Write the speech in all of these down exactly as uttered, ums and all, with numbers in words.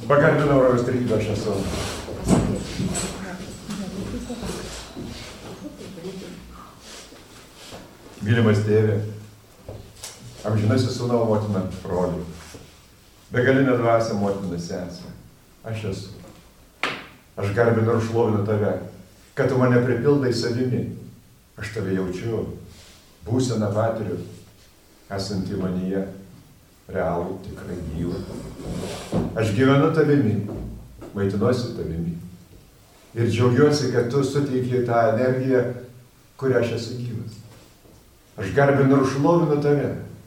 Pagarbinau Rojaus trejybę, aš esu. Mylimas tėvė, amžinasis sūnau motina brolių, begalinė dvasia motina sesė, aš esu. Aš garbinu ir šlovinu tave, kad tu mane pripildai savimi. Aš tave jaučiu, būseną patiriu, esantį manyje, realų, tikrai gyvą. Aš gyvenu tavimi, maitinuosi tavimi. Ir džiaugiuosi, kad tu suteiki tą energiją, kurią aš esu gyvas. Aš garbinu ir šlovinu tave,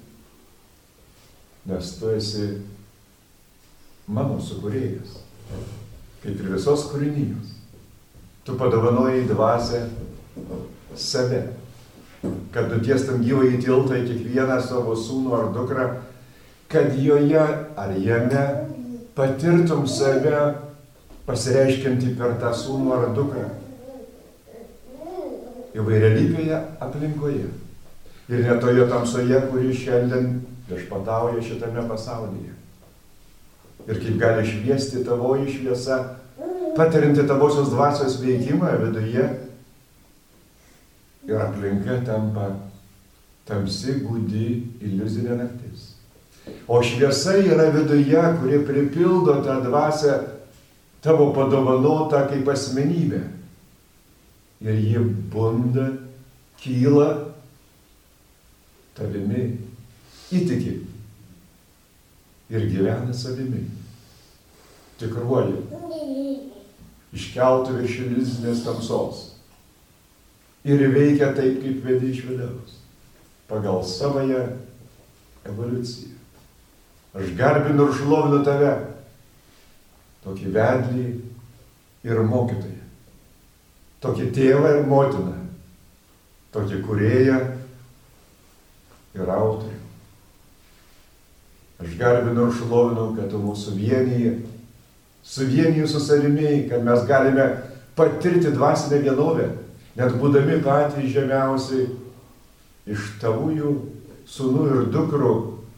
nes tu esi mano sukūrėjas, kaip ir visos kūrinijos. Tu padovanojai dvasią save, kad nutiestum gyvąjį tiltą į kiekvieną savo sūnų ar dukrą, kad joje ar jame patirtum save pasireiškiantį per tą sūnų ar dukrą įvairialypėje aplinkoje. Ir ne toje tamsoje, kuri šiandien viešpatauja šitame pasaulyje. Ir kaip gali šviesti tavoji šviesa, patirinti tavosios dvasios veikimą viduje, ir aplinka tampa tamsi, gūdi, iliuzinė naktis. O šviesa yra viduje, kuri pripildo tą dvasią tavo padovanotą kaip asmenybę. Ir ji bunda, kyla tavimi, įtiki ir gyvena savimi. Tikruoju, iškeltų virš iliuzinės tamsos. Ir veikia taip, kaip vedi iš vidaus, pagal savąją evoliuciją. Aš garbinu ir šlovinu tave, tokį vedlį ir mokytoją, tokį tėvą ir motiną, tokį kūrėją ir autorių. Aš garbinu ir šlovinu, kad tu mūsų vienyje, suvieniji su savimi, kad mes galime patirti dvasinę vienovę, net būdami patys žemiausiai iš tavųjų sūnų ir dukrų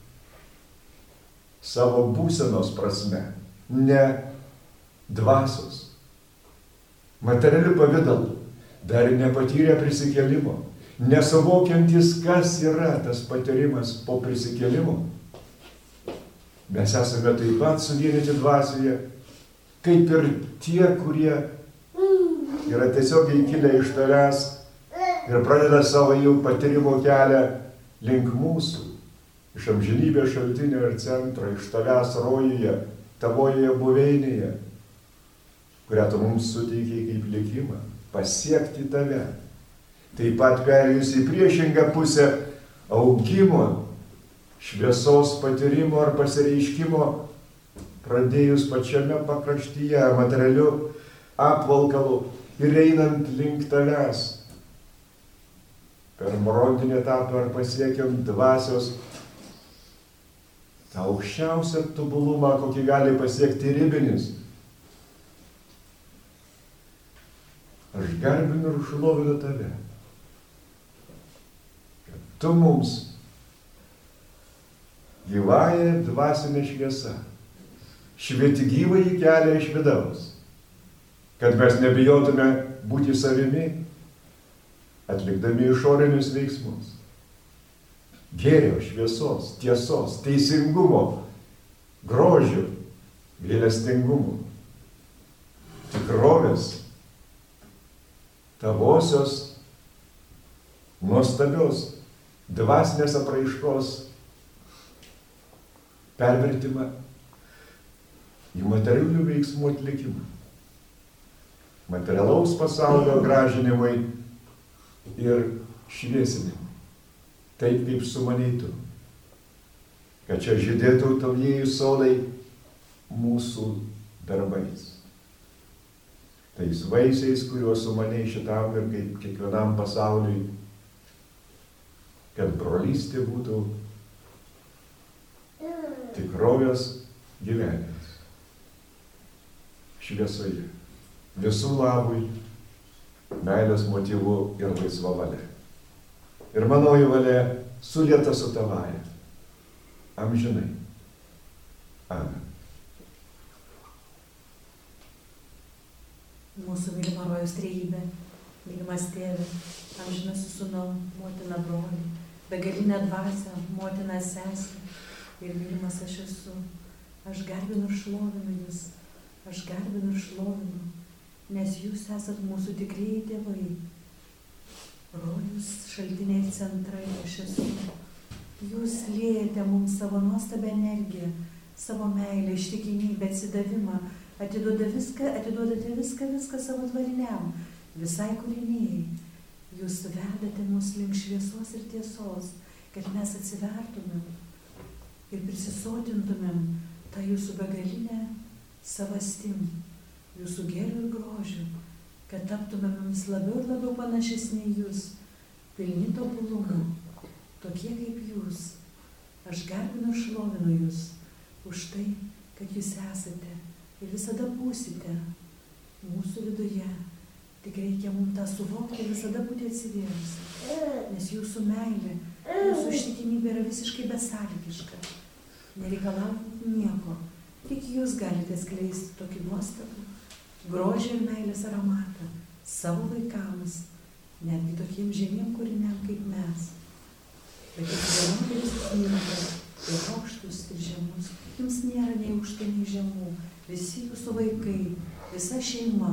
savo būsenos prasme, ne dvasios, materialių pavidalų, dar nepatyrę prisikėlimo, nesuvokiantis, kas yra tas patyrimas po prisikėlimo. Mes esame taip pat suvienyti dvasioje, kaip ir tie, kurie yra tiesiogiai kilę iš tavęs ir pradeda savo jau patyrimo kelią link mūsų, iš amžinybės šaltinio ir centro, iš tavęs rojuje, tavoje buveinėje, kurią tu mums suteikiai kaip likimą, pasiekti tave. Taip pat perėjus į priešingą pusę augimo, šviesos patyrimo ar pasireiškimo, pradėjus pačiame pakraštyje materialiu apvalkalu ir einant link tavęs. Per morontinį etapą ar pasiekiant dvasios tą aukščiausią tobulumą, kokį gali pasiekti ribinis. Aš garbinu ir šlovinu tave, kad tu mums gyvąją dvasinę šviesą švieti gyvąjį kelią iš vidaus, kad mes nebijotume būti savimi, atlikdami išorinius veiksmus. Gėrio, šviesos, tiesos, teisingumo, grožio, gailestingumo, tikrovės, tavosios, nuostabios, dvasinės apraiškos pervertimą į materialių veiksmų atlikimą, materialaus pasaulio gražinimui ir šviesinimui, taip kaip sumanei tu, kad čia žydėtų tavieji sodai mūsų darbais, tais vaisiais, kuriuos sumanei šitam ir kaip kiekvienam pasauliui, kad brolystė būtų tikrovės gyvenimas šviesoje, visų labui, meilės motyvų ir laisva valia. Ir manoji valia sulieta su tavaja, amžinai. Amen. mūsų mylima rojaus trejybė, mylimas tėve, amžinasis sūnau, motina broli, begalinė dvasia, motina sesė ir mylimas aš esu. Aš garbinu ir šlovinu jūs, aš garbinu ir šlovinu, nes jūs esat mūsų tikrieji tėvai. Rojus šaltiniai ir centrai aš esu. Jūs liejate mums savo nuostabią energiją, savo meilę, ištikimybę, atsidavimą, atiduoda viską, atiduodate viską, viską savo tvariniam, visai kūrinijai. Jūs vedate mus link šviesos ir tiesos, kad mes atsivertumėm ir prisisotintumėm tą jūsų begalinę savastim, jūsų gėrių ir grožių, kad taptumėm vis labiau ir labiau panašesni jūs, pilni tobulumo, tokie kaip jūs. Aš garbinu ir šlovinu jūs už tai, kad jūs esate ir visada būsite mūsų viduje. Tik reikia mums tą suvokti ir visada būti atsivėrus, nes jūsų meilė, jūsų ištikimybė yra visiškai besąlygiška. Nereikalaujant nieko, tik jūs galite skleisti tokį nuostabų grožį ir meilės aromatą savo vaikams, netgi tokiem žemiem kūriniam kaip mes. Bet jūs vienodai visus mylite, ir aukštus, ir žemus. Jums nėra nei aukštų, nei žemų. Visi jūsų vaikai, visa šeima.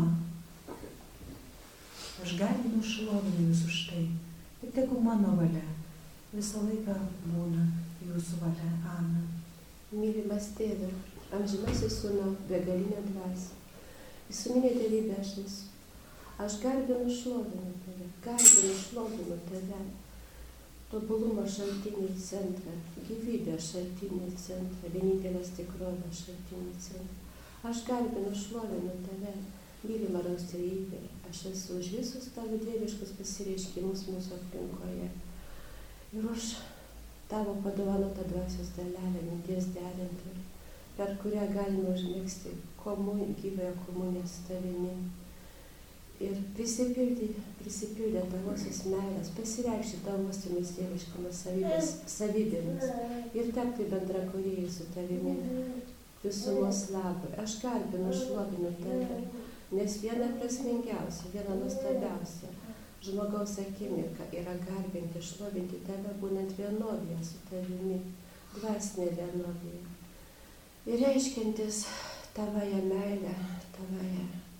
Aš garbinu šlovinu jūs už tai. Ir tegu mano valia visą laiką būna jūsų valia. Amen. Mylimas tėve, amžinasis sūnau, begalinė dvasia. Visuminė tėvybė aš esu. Aš garbinu šlovinu tave, garbinu šlovinu tave. Tobulumo šaltinį centrą, gyvybės šaltinį centrą, vienintelės tikrovės šaltinį centrą. Aš garbinu šlovinu tave, mylima rojaus trejybė. Aš esu už visus tavo dieviškus pasireiškimus mūsų aplinkoje. Ir už tavo padovanotą dvasios dalelę, minties derintą, per kurią galime užmėgsti komun, gyvąją komuniją su tavimi. Ir prisipildyti, prisipildę tavosios meilės, pasireikšti tavosiomis dieviškomis savybėmis ir tapti bendrakūrėjai su tavimi visumos labui. Aš garbinu, šlovinu tave, nes viena prasmingiausia, viena nuostabiausia žmogaus akimirka yra garbinti, šlovinti tave, būnant vienovėje su tavimi, dvasinė vienovėje. Ir reiškiantis tavąją meilę, tavąją,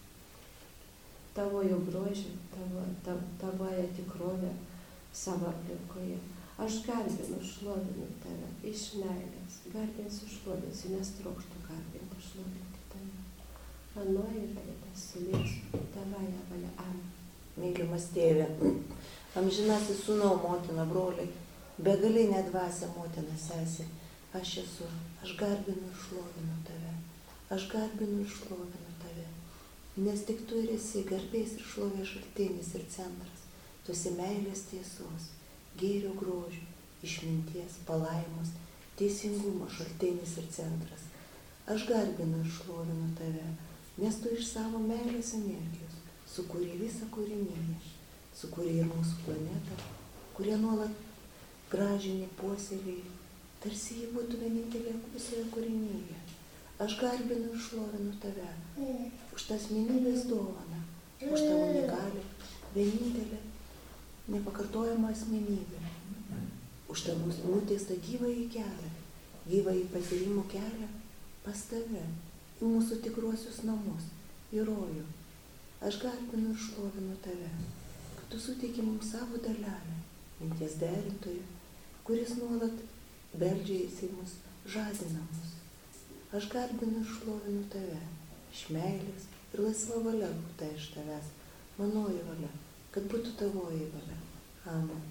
tavojo grožį, tavo, tav, tavąją tikrovę savo aplinkoje. Aš garbinu, šlovinu tave iš meilės, garbinsiu, šlovinsiu, nes trokštu garbinti, šlovinti tave. Anoji valia pasiliksiu, tavąją valia. Amen. Mylimas tėve, amžinasis sūnau, motina, broliai, begalinė dvasia, motina, sesė, aš esu, aš garbinu ir šlovinu tave, aš garbinu ir šlovinu tave, nes tik tu ir esi garbės ir šlovės šaltinis ir centras, tu esi meilės tiesos, gėrio grožio, išminties, palaimos, teisingumo šaltinis ir centras. Aš garbinu ir šlovinu tave, nes tu iš savo meilės energijos sukūrė visą kūriniją, sukūrė ir mūsų planetą, kurie nuolat gražinį puoselėjai, tarsi jį būtų vienintelė visoje kūrinyje. Aš garbinu ir šlovinu tave už tas asmenybės dovaną, už tavo unikalią, vienintelę, nepakartojamą asmenybę, už tavo nutiestą gyvąjį kelią, gyvąjį patyrimų kelią pas tave, į mūsų tikruosius namus, į rojų. Aš garbinu ir šlovinu tave, kad tu suteiki mums savo dalelę, minties derintojų, kuris nuolat beldžiasi mus, žadina mus. Aš garbinu ir šlovinu tave, iš meilės ir laisva valia būta iš tavęs, manoji valia, kad būtų tavoji valia. Amen.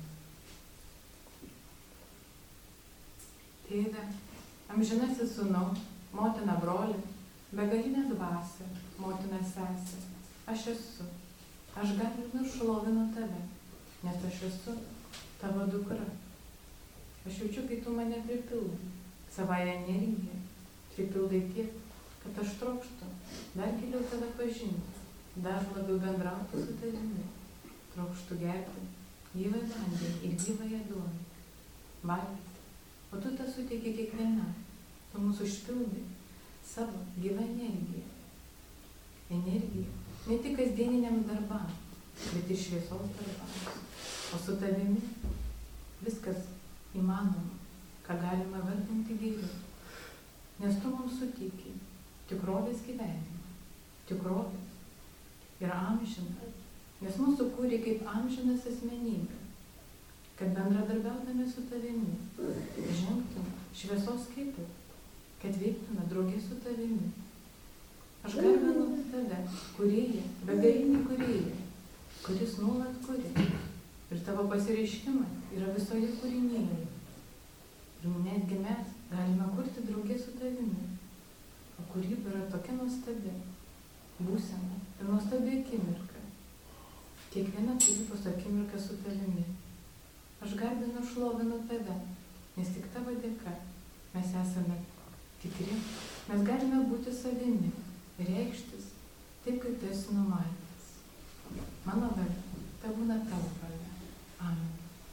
Tėve, amžinasis sūnau, motina broli, begalinė dvasia, motina sesė. Aš esu, aš garbinu ir šlovinu tave, nes aš esu tavo dukra. Aš jaučiu, kai tu mane pripildai, savąją energiją, pripildai tiek, kad aš trokštu dar giliau tave pažinti, dar labiau bendrauti su tavimi, trokštu gerti gyvą vandenį ir gyvąją duoną, valgyti, o tu tą suteiki kiekvienam, tu mūsų užpildai savo gyvą energiją, energiją, ne tik kasdieniniams darbams, bet ir šviesos darbams. O su tavimi viskas įmanoma, ką galima vardinti geriau. Nes tu mums suteiki tikrovės gyvenimą, tikrovės ir amžiną, nes mūsų kūrė kaip amžinas asmenybė, kad bendradarbiaudami su tavimi žengtume šviesos keliu, kad veiktume draugė su tavimi. Aš garbinu tave, kūrėją, begalinį kūrėją, kuris nuolat kuria. Ir tavo pasireiškimas yra visoje kūrinyje. Ir netgi mes galime kurti draugė su tavimi. O kūryba yra tokia nuostabi būsena ir nuostabi akimirka. Kiekviena kūrybos akimirka su tavimi. Aš garbinu ir šlovinu tave, nes tik tavo dėka mes esame tikri. Mes galime būti savimi, reikštis taip, kaip tu esi numatęs. Mano valia, tai būna tavo valia. Amen.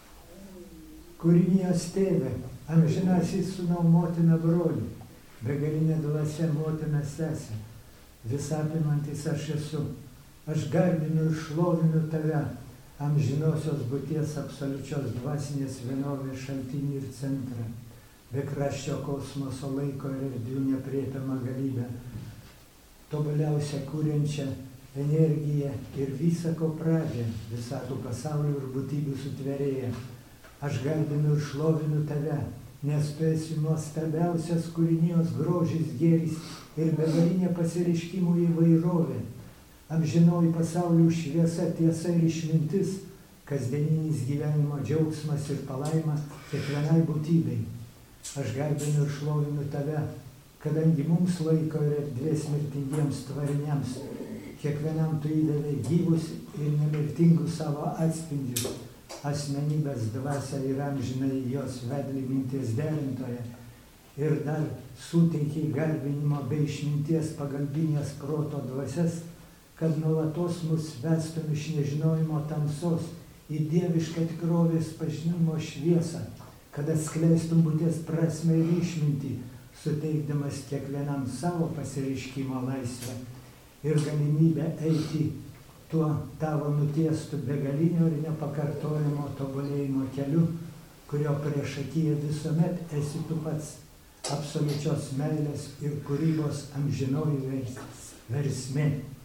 Kūrinijos tėve, amžinasis sūnau motina broli, begalinė dvasia motina sesė, visapimantis aš esu. Aš garbinu ir šlovinu tave, amžinosios būties absoliučios dvasinės vienovės šaltinį ir centrą, bekraščio kosmoso laiko ir erdvių nepriepiamą galybę, tobuliausią kūrenčią energiją ir visako pradžią, visatų pasaulio ir būtybių sutvėrėją. Aš garbinu ir šlovinu tave, nes tu esi nuostabiausias kūrinijos grožis, gėris ir begalinė pasireiškimų įvairovė. Amžinoji pasaulio šviesa, tiesa ir išmintis, kasdieninis gyvenimo džiaugsmas ir palaima kiekvienai būtybei. Aš garbinu ir šlovinu tave, kadangi mums laiko ir erdvės mirtingiems tvariniams, kiekvienam tu įdavė gyvus ir nemirtingus savo atspindžius, asmenybės dvasia ir amžinai jos vedlį minties derintoje, ir dar suteikiai garbinimo bei išminties pagalbinės proto dvasias, kad nuolatos mus vestum iš nežinojimo tamsos į dievišką tikrovės pažinimo šviesą, kad atskleistum būties prasmę ir išmintį, suteikdamas kiekvienam savo pasireiškimo laisvę ir galimybę eiti tuo tavo nutiestų begalinio ir nepakartojamo tobulėjimo keliu, kurio priešakyje visuomet esi tu pats, absoliučios meilės ir kūrybos amžinoji versmė.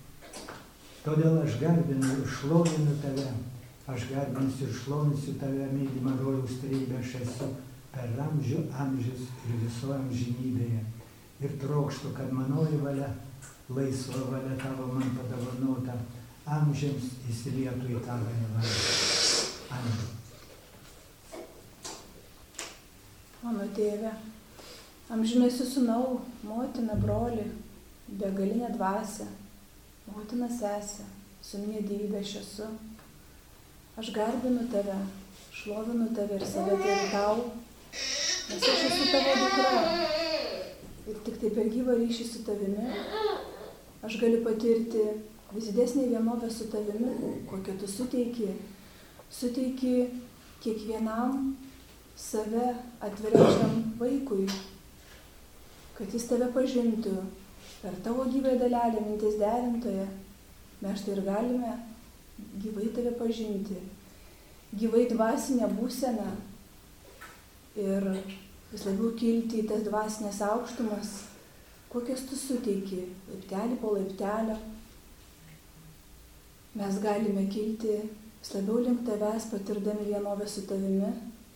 Todėl aš garbinu ir šlovinu tave, aš garbinsiu ir šlovinsiu tave, mylima rojaus trejybė, aš esu per amžių amžius ir visoje amžinybėje. Ir trokštu, kad manoji valia, laisva valia tavo man padovanota, amžiams įsilietų į tavo valią. Amen. Mano tėve, amžinasis sūnau, motina, broli, begalinė dvasia, motina sesė, suminė dievybė aš esu. Aš garbinu tave, šlovinu tave ir save tėvį tau, nes aš esu tavo dukra. Ir tik tai per gyvą ryšį su tavimi aš galiu patirti vis didesnį vienovę su tavimi, kokią tu suteiki. Suteiki kiekvienam save atveriančiam vaikui, kad jis tave pažintų per tavo gyvąją dalelę, minties derintoje. Mes štai ir galime gyvai tave pažinti, gyvai dvasinę būseną ir vis labiau kilti į tas dvasinės aukštumas, kokias tu suteiki, laiptelį po laiptelio. Mes galime kilti vis labiau link tavęs, patirdami vienovę su tavimi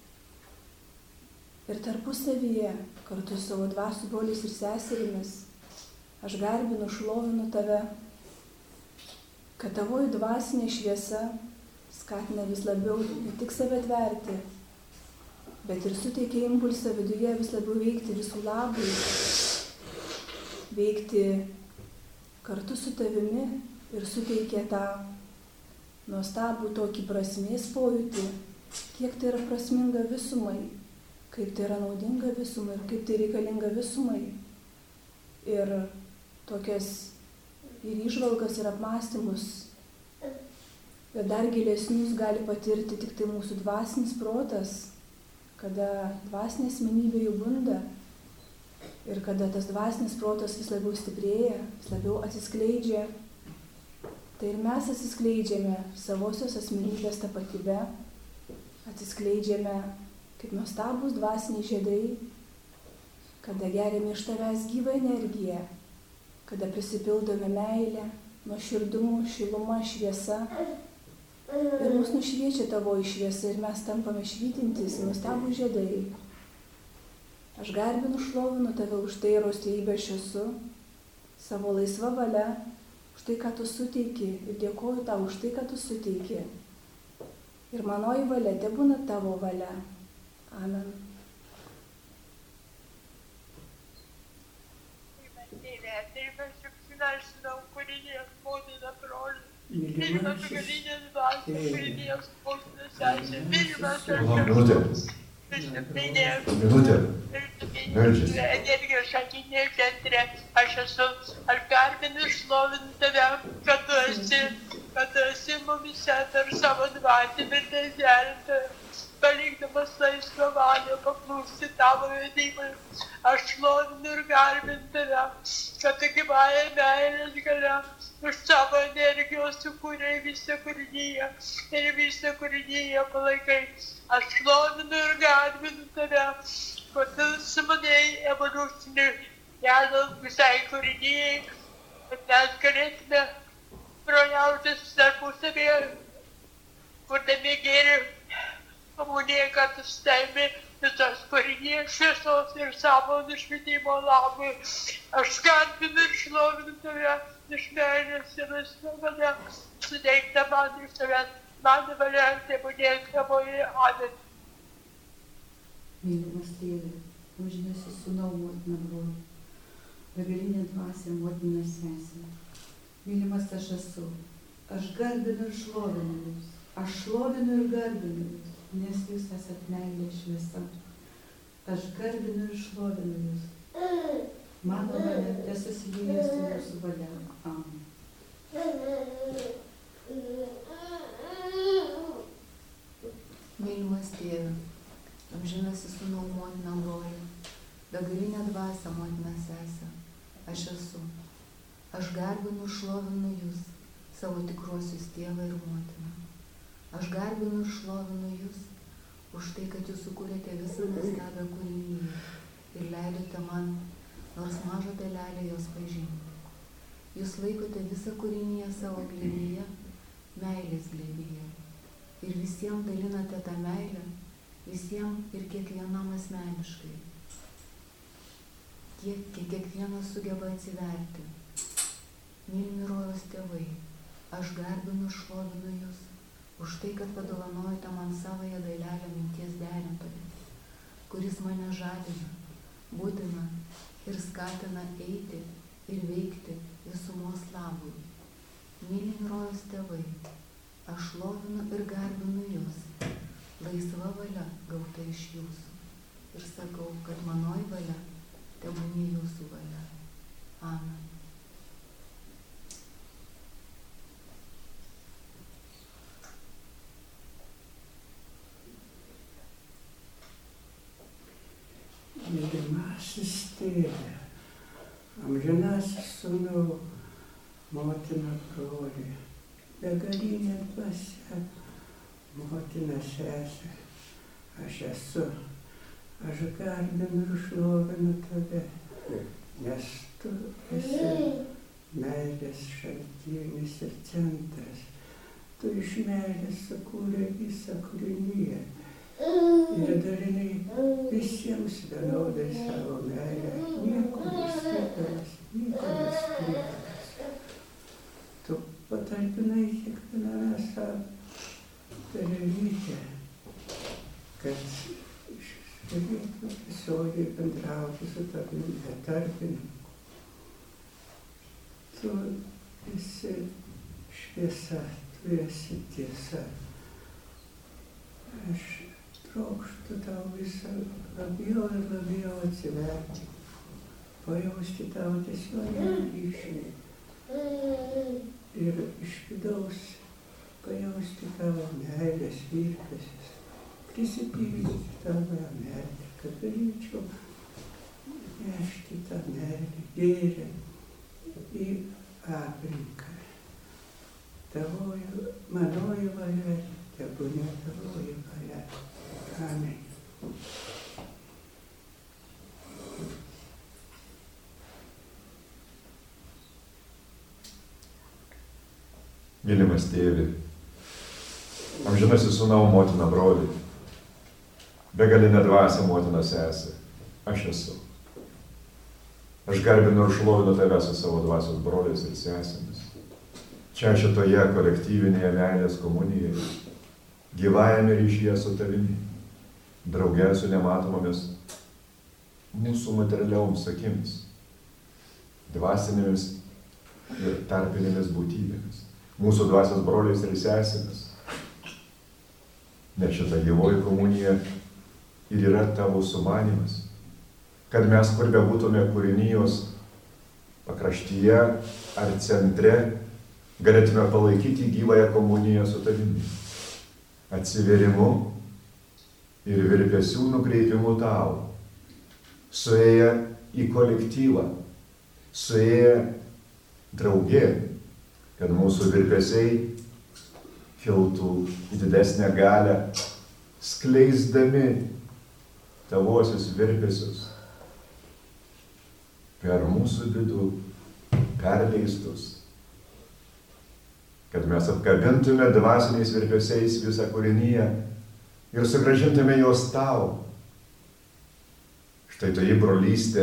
ir tarpusavyje, kartu su savo dvasių broliais ir seserimis. Aš garbinu, šlovinu tave, kad tavoji dvasinė šviesa skatina vis labiau ne tik save tverti, bet ir suteikia impulsą viduje vis labiau veikti visų labui, veikti kartu su tavimi ir suteikia tą nuostabų tokį prasmės pojūtį, kiek tai yra prasminga visumai, kaip tai yra naudinga visumai ir kaip tai reikalinga visumai. Ir tokias ir įžvalgas ir apmąstymus, bet dar gilesnius gali patirti tik tai mūsų dvasinis protas, kada dvasinė asmenybė jau bunda ir kada tas dvasinis protas vis labiau stiprėja, vis labiau atsiskleidžia Tai ir mes atsiskleidžiame savosios asmenybės tapatybę, atsiskleidžiame kaip nuostabus dvasiniai žiedai, kada geriame iš tavęs gyvą energiją, kada prisipildome meilę, nuoširdumu, šiluma, šviesa. Ir mus nušviečia tavoji šviesa ir mes tampame švytintis nuostabų žiedai. Aš garbinu, šlovinu tave už tai, rostybė aš esu, savo laisva valia, už tai, ką tu suteiki, ir dėkoju tau už tai, ką tu suteiki. Ir manoji valia tebūna tavo valia. Amen. Minutė. Meldžiasi. Energijos šaltinė centre. Aš esu, aš garbinu ir šlovinu tave, kad tu esi, kad tu esi mumise per savo dvasį ir nežerinti, palikdamas laisvą valią paklūsti tavo vedimui. Aš šlovinu ir garbinu tave, kad tu gyvąją meilės galia už savo energijos sukūrė visą kūrinyje ir visą kūrinyje palaikai. Aš šlovinu ir garbinu tave, kad tu sumanei evoliucinį kelią visai kūrinyjei, kad mes galėtume broliautis tarpusavėje, kurdami gėrį, komuniją kartu su tavimi visos kūrinijos šviesos ir savo nušvitimo labui. Aš garbinu ir šlovinu tave iš meilės ir laisva valia, suteikta man iš tavęs. Mano valia tebūnie tavoji. Amen. Mylimas tėve, amžinasis sūnau, motina broli, begalinė dvasia, motina sesė. Mylimas aš esu, aš garbinu ir šlovinu jūs, aš šlovinu ir garbinu jūs, nes jūs esat meilė šviesa. Aš garbinu ir šlovinu jūs. Mano valia tesusilieja su jūsų valia. Amen. Mylimas tėve, amžinasis sūnau, motina broli, begalinė dvasia, motina sesė, aš esu. Aš garbinu ir šlovinu jūs, savo tikruosius tėvą ir motiną. Aš garbinu ir šlovinu jūs už tai, kad jūs sukūrėte visą nuostabią kūriniją ir leidote man nors mažą dalelę jos pažinti. Jūs laikote visą kūriniją savo glėbyje, meilės glėbyje. Ir visiems dalinate tą meilę, visiems ir kiekvienam asmeniškai. Tiek, kiek kiekvienas sugeba atsiverti. Mylimi rojaus tėvai, aš garbinu ir šlovinu jūs už tai, kad padovanojate man savąją dalelę minties derintoją, kuris mane žadina, būdina ir skatina eiti ir veikti visumos labui. Mylimi rojaus tėvai, aš šlovinu ir garbinu jūs, laisva valia gauta iš jūsų. Ir sakau, kad manoji valia tebūnie jūsų valia. Amen. Mylimasis tėve, amžinasis sūnau, motina broli, begalinė dvasia, motina sesė, aš esu, aš garbinu ir šlovinu tave, nes tu esi meilės šaltinis ir centras. Tu iš meilės sukūrė visą kūriniją ir dalinai visiems vienodai savo meilę, nieko neskirdamas, nieko neskirdamas. Tu patalpinai kiekviename savo dalelytę, kad galėtų tiesiogiai bendrauti su tavimi be tarpininkų. Tu esi šviesa, tu esi tiesa. Aš trokštu tau visą labiau ir labiau atsiverti, pajausti tavo tiesioginį ryšį ir iš vidaus pajausti tavo meilės virpesius, prisipildyti tavo meilę, kad galėčiau nešti tą meilę, gėrį į aplinką. tavoji, manoji valia, tebūnie tavoji valia. Amen. Mylimas tėvi, amžinasis sūnau, motina, broli, begalinė dvasia, motina, sesė, aš esu. Aš garbinu ir šlovinu tave su savo dvasios broliais ir sesėmis. Čia šitoje kolektyvinėje meilės komunijoje, gyvajame ryšyje su tavimi, drauge su nematomomis mūsų materialioms akimis, dvasinėmis ir tarpinėmis būtybėmis, mūsų dvasios broliais ir sesėmis. Nes šita gyvoji komunija ir yra tavo sumanymas, kad mes, kur bebūtume kūrinijos pakraštyje ar centre, galėtume palaikyti gyvąją komuniją su tavimi, atsiverimu ir virpesių nukreipimu tau, suėję į kolektyvą, suėję draugė, kad mūsų virpesiai kiltų į didesnę galią, skleisdami tavosius virpesius per mūsų vidų perleistus, kad mes apkabintume dvasiniais virpesiais visą kūriniją ir sugrąžintume juos tau. Štai toji brolystė,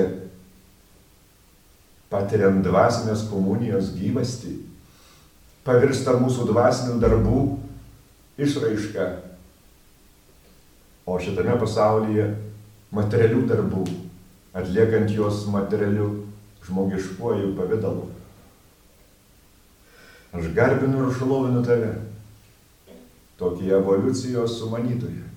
patiriant dvasinės komunijos gyvastį, pavirsta mūsų dvasinių darbų išraiška, o šitame pasaulyje materialių darbų, atliekant juos materialiu žmogiškuoju pavidalu. Aš garbinu ir šlovinu tave, tokį evoliucijos sumanytoją,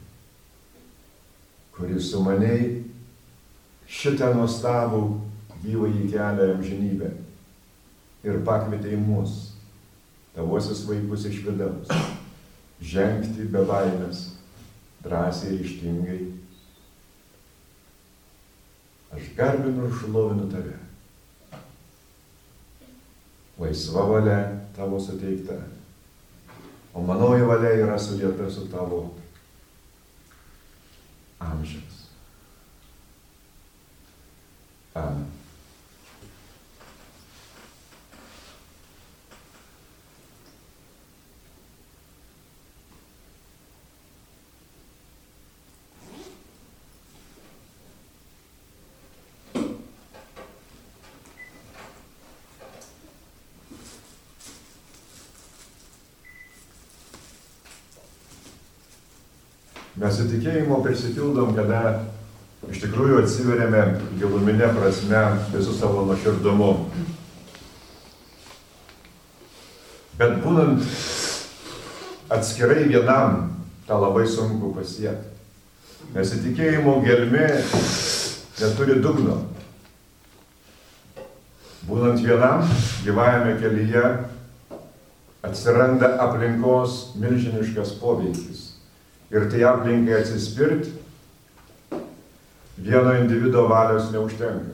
kuris sumaniai šitą nuostabų gyvąjį kelią amžinybę ir pakvietė į mus, tavosius vaikus iš vidaus, žengti be baimės, drąsiai ir ryžtingai. Aš garbinu ir šlovinu tave. Laisva valia tavo suteikta, o manoji valia yra sudėta su tavo amžiams. Amen. Mes įtikėjimo prisipildom, kada iš tikrųjų atsiveriame giluminė prasme visų savo nuoširdumu. Bet būnant atskirai vienam, tą labai sunku pasiekti. Nes įtikėjimo gelmė neturi dugno. Būnant vienam, gyvajame kelyje, atsiranda aplinkos milžiniškas poveikis. Ir tai aplinkai atsispirt, vieno individo valios neužtenka.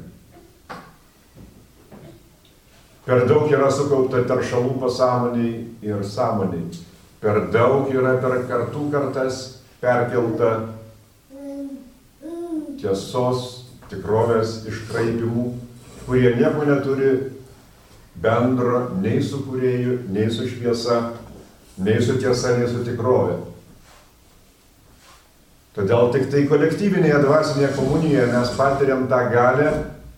Per daug yra sukaupta teršalų pasąmoniai ir sąmoniai. Per daug yra per kartų kartas perkelta tiesos, tikrovės iškraipimų, kurie nieko neturi bendro nei su kūrėju, nei su šviesa, nei su tiesa, nei su tikrove. Todėl tik tai kolektyvinėje dvasinėje komunijoje mes patiriam tą galę,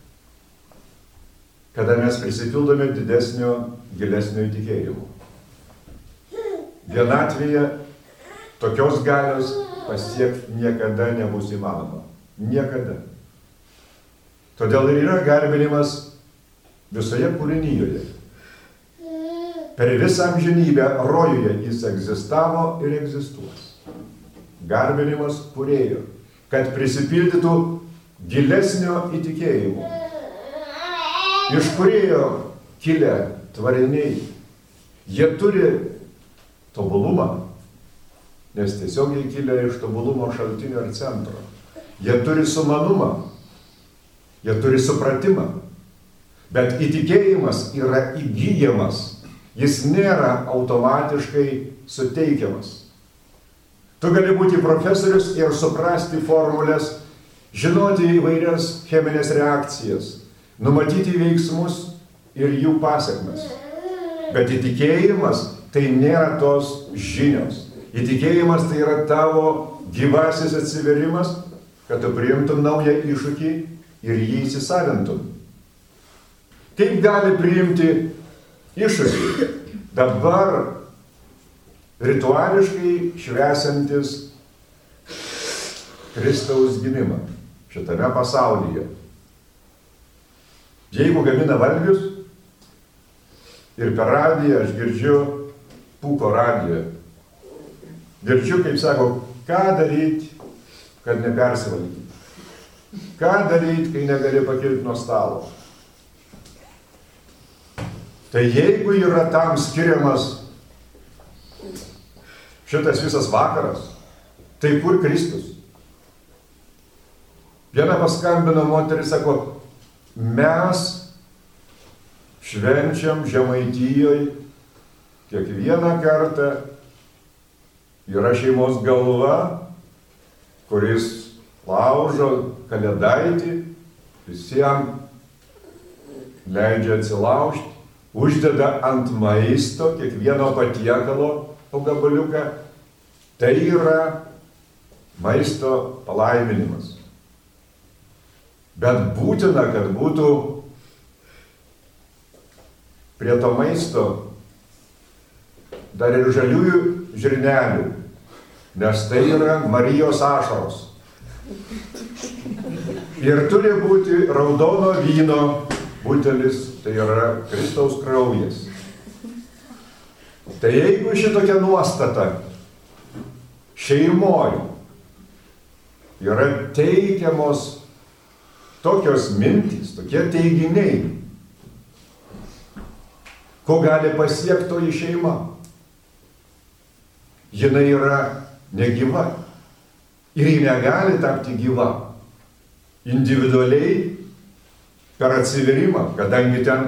kada mes prisipildome didesnio, gilesnio įtikėjimo. Vienatvėje tokios galios pasiekti niekada nebus įmanoma. Niekada. Todėl ir yra garbinimas visoje kūrinijoje. Per visą amžinybę rojuje jis egzistavo ir egzistuos. Garbinimas kūrėjo, kad prisipildytų gilesnio įtikėjimo. Iš kūrėjo kilę tvariniai, jie turi tobulumą, nes tiesiogiai kilę iš tobulumo šaltinio ir centro. Jie turi sumanumą, jie turi supratimą, bet įtikėjimas yra įgyjamas, jis nėra automatiškai suteikiamas. Tu gali būti profesorius ir suprasti formulės, žinoti įvairias cheminės reakcijas, numatyti veiksmus ir jų pasekmes. Bet įtikėjimas tai nėra tos žinios. Įtikėjimas tai yra tavo gyvasis atsiverimas, kad tu priimtum naują iššūkį ir jį įsisavintum. Kaip gali priimti iššūkį dabar rituališkai švęsiantis Kristaus gimimą šitame pasaulyje? Jeigu gamina valgius ir per radiją aš girdžiu, pūko radiją, girdžiu, kaip sako, ką daryti, kad nepersivalgyti. Ką daryti, kai negali pakilti nuo stalo. Tai jeigu yra tam skiriamas šitas visas vakaras, tai kur Kristus? Viena paskambino moteris, sako, mes švenčiam Žemaitijoje kiekvieną kartą, yra šeimos galva, kuris laužo kalėdaitį, visiems leidžia atsilaužti, uždeda ant maisto kiekvieno patiekalo po gabaliuką. Tai yra maisto palaiminimas. Bet būtina, kad būtų prie to maisto dar ir žaliųjų žirnelių, nes tai yra Marijos ašaros. Ir turi būti raudono vyno butelis, tai yra Kristaus kraujas. Tai jeigu šitokia nuostata šeimoje yra teikiamos tokios mintys, tokie teiginiai, ko gali pasiekti toji šeima? Jinai yra negyva. Ir ji negali tapti gyva individualiai per atsiverimą, kadangi ten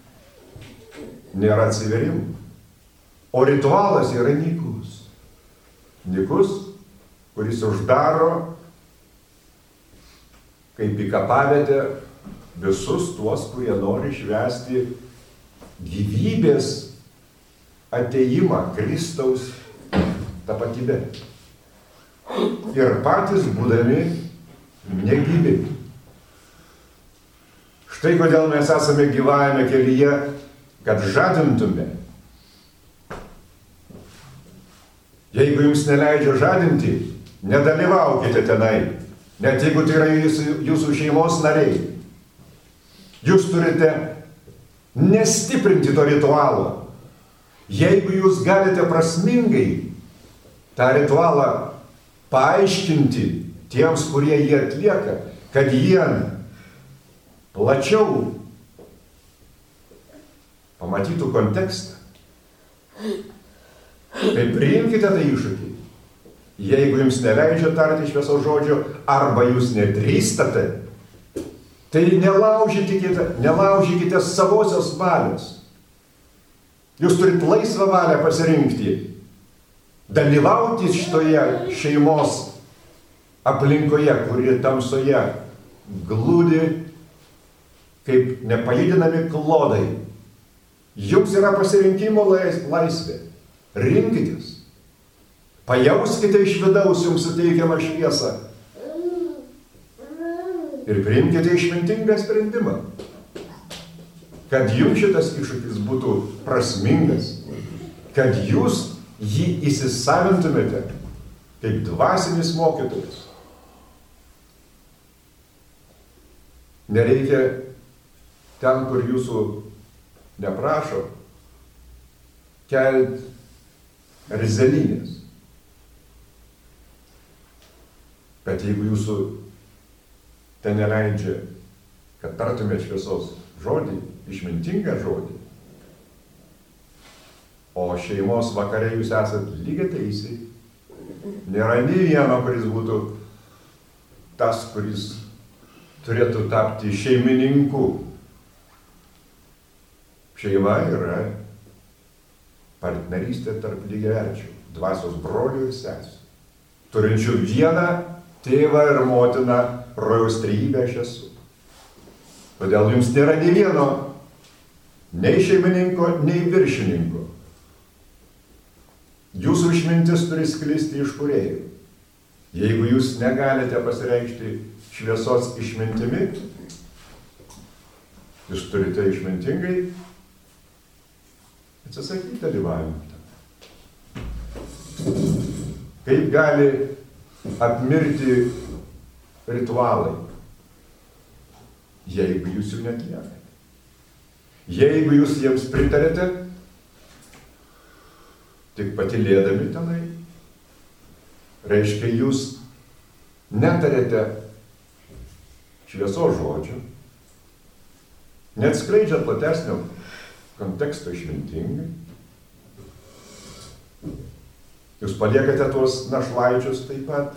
nėra atsiverimų. O ritualas yra nykus. Nykus, kuris uždaro kaip į kapavietę visus tuos, kurie nori švęsti gyvybės atėjimą Kristaus tapatybę. Ir patys būdami negyvi. Štai kodėl mes esame gyvajame kelyje, kad žadintume. Jeigu jums neleidžia žadinti, nedalyvaukite tenai, net jeigu tai yra jūsų, jūsų šeimos nariai. Jūs turite nestiprinti to ritualo. Jeigu jūs galite prasmingai tą ritualą paaiškinti tiems, kurie jį atlieka, kad jie plačiau pamatytų kontekstą, tai priimkite tą iššūkį. Jeigu jums neleidžia tarti šviesos žodžio, arba jūs nedrįstate, tai nelaužykite, nelaužykite savosios valios. Jūs turite laisvą valią pasirinkti, dalyvauti šitoje šeimos aplinkoje, kuri tamsoje glūdi kaip nepajudinami klodai. Jums yra pasirinkimo laisvė. Rinkitės. Pajauskite iš vidaus jums suteikiamą šviesą. Ir priimkite išmintingą sprendimą, kad jums šitas iššūkis būtų prasmingas, kad jūs jį įsisavintumėte kaip dvasinis mokytojas. Nereikia ten, kur jūsų neprašo, kelti erzelinės. Bet jeigu jūsų ten neleidžia, kad tartumėte šviesos žodį, išmintingą žodį, o šeimos vakare jūs esat lygiai teisiai, nėra nei vieno, kuris būtų tas, kuris turėtų tapti šeimininku. Šeima yra partnerystė tarp lygiaverčių, dvasios brolių ir sesių, turinčių vieną tėvą ir motiną, rojaus trejybę aš esu. Todėl jums nėra nei vieno, nei šeimininko, nei viršininko. Jūsų išmintis turi sklisti iš kūrėjų. Jeigu jūs negalite pasireikšti šviesos išmintimi, jūs turite išmintingai atsisakyti dalyvavimą. Kaip gali apmirti ritualai, jeigu jūs jų netliekate? Jeigu jūs jiems pritarėte, tik patylėdami tenai, reiškia, jūs netarėte šviesos žodžių, net skleidžiat platesnio konteksto išmintingai. Jūs paliekate tuos našlaičius taip pat,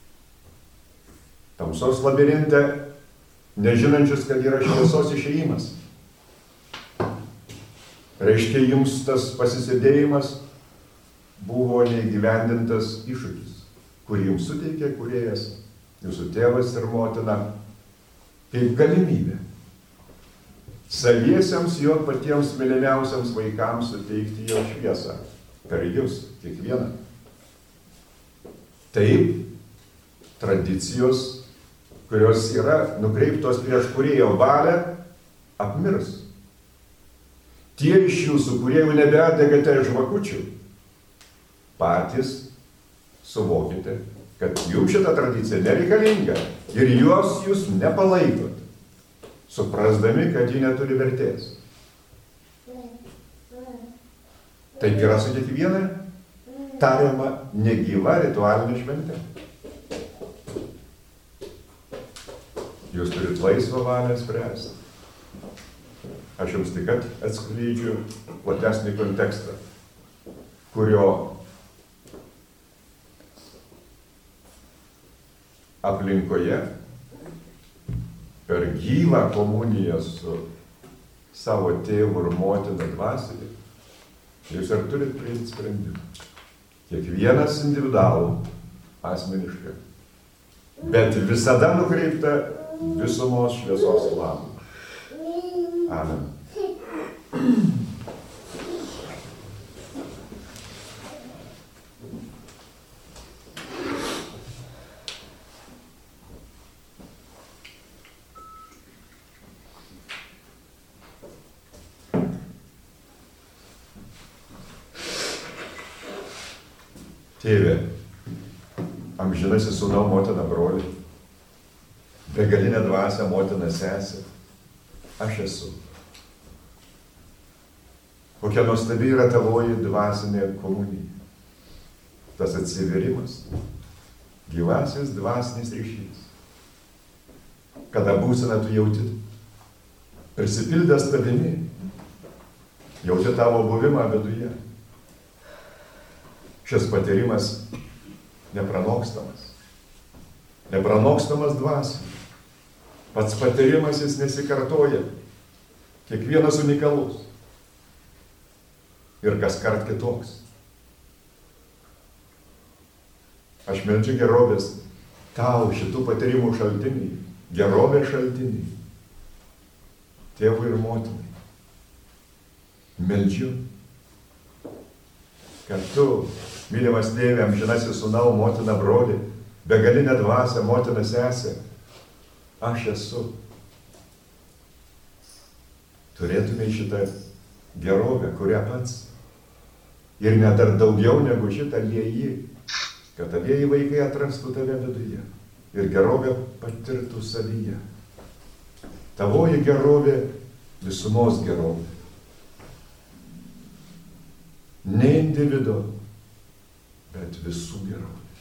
tamsos labirinte, nežinančius, kad yra šviesos išėjimas. Reiškia, jums tas pasisėdėjimas buvo neįgyvendintas iššūkis, kurį jums suteikė kūrėjas, jūsų tėvas ir motina, kaip galimybė saviesiems jo patiems mylimiausiams vaikams suteikti jo šviesą per jūs, kiekvieną. Taip, tradicijos, kurios yra nukreiptos prieš kūrėjo valią, apmirs. Tie iš jūsų, kurie jau nebedegate žvakučių, patys suvokite, kad jums šita tradicija nereikalinga ir jos jūs nepalaikot, suprasdami, kad ji neturi vertės. Taip yra su kiekviena tariama negyva ritualinė šventė. Jūs turit laisvą valią spręsti. Aš jums tik atskleidžiu platesnį kontekstą, kurio aplinkoje per gyvą komuniją su savo tėvu ir motina dvasioje jūs ir turit priimti sprendimą. Kiekvienas individualų, asmeniškai, bet visada nukreipta visumos šviesos labui. Amen. Tėve, amžinasis sūnau, motina, broli, begalinė dvasia, motina, sesė, aš esu. Kokia nuostabi yra tavoji dvasinė komunija. Tas atsiverimas, gyvasis dvasinis ryšys. Kada būseną tu jauti, prisipildęs tavimi, jauti tavo buvimą viduje. Šis patyrimas nepranokstamas. Nepranokstamas dvasia. Pats patyrimas jis nesikartoja. Kiekvienas unikalus. Ir kas kart kitoks. Aš meldžiu gerovės tau šitų patyrimų šaltiniai. Gerovės šaltiniai. Tėvui ir motinai. Meldžiu, kad tu, mylimas tėve, amžinasis sūnau, motina, broli, begalinė dvasia, motina, sesė, aš esu. Turėtume šitą gerovę, kurią pats. Ir net dar daugiau negu šitą lieji, kad abieji vaikai atrastų tave viduje ir gerovę patirtų savyje. Tavoji gerovė, visumos gerovė. Ne individo, bet visų gerovė.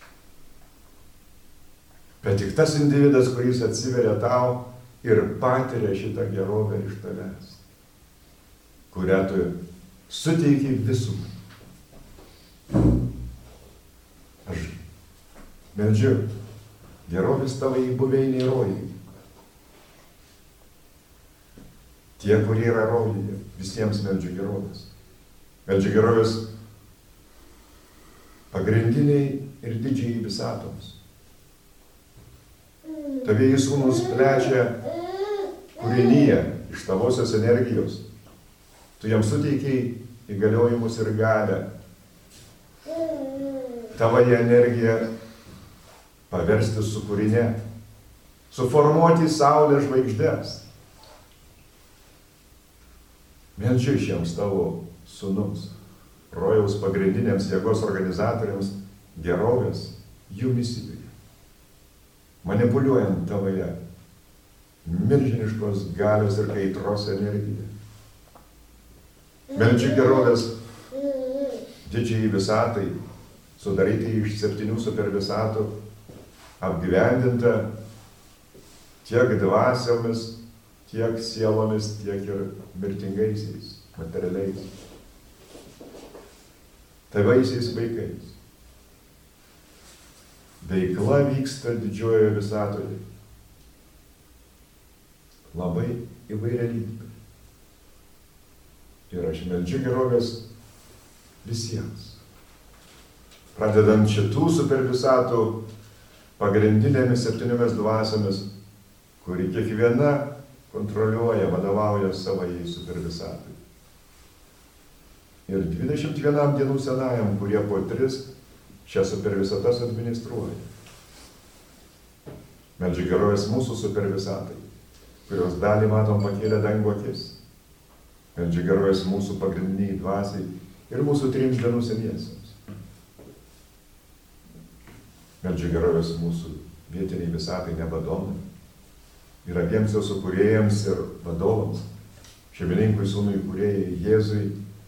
Bet tik tas individas, kuris atsiveria tau ir patiria šitą gerovę iš tavęs, kurią tu suteiki visumą. Aš meldžiu gerovės tavai buveiniai rojai. Tie, kurie yra rojai, visiems meldžiu gerovės. Meldžiu gerovės pagrindiniai ir didžiai visatoms. Tavieji sūnus plečia kūrinyje iš tavosios energijos. Tu jam suteikiai įgaliojimus ir galią. Tavoje energiją paversti su kūrinė, suformuoti saulės žvaigždės. Meldžiu šiems tavo sūnums, rojaus pagrindiniams jėgos organizatoriams gerovės jų misijoje, manipuliuojant tavoje milžiniškos galios ir kaitros energiją. Meldžiu gerovės didžiai visatai, sudaryti iš septynių supervisatų, apgyvendinta tiek dvasiomis, tiek sielomis, tiek ir mirtingaisiais, materialiais, tavaisiais vaikais. Veikla vyksta didžiojoje visatoje. Labai įvairialypė. Ir aš meldžiu gerovės visiems. Pradedant šitų supervisatų pagrindinėmis septyniomis dvasiomis, kuri kiekviena kontroliuoja, vadovauja savai supervisatui. Ir dvidešimt vienam dienų senajam, kurie po tris šias supervisatas administruoja. Meldžiu gerovės mūsų supervisatai, kurios dalį matom pakėlę dango akis. Meldžiu gerovės mūsų pagrindiniai dvasiai ir mūsų trims dienų seniesiems. Meldžiu gerovės mūsų vietiniai visatai nebadonai ir abiems jos sukūrėjams ir vadovams, šeimininkui, sūnui, kūrėjai, Jėzui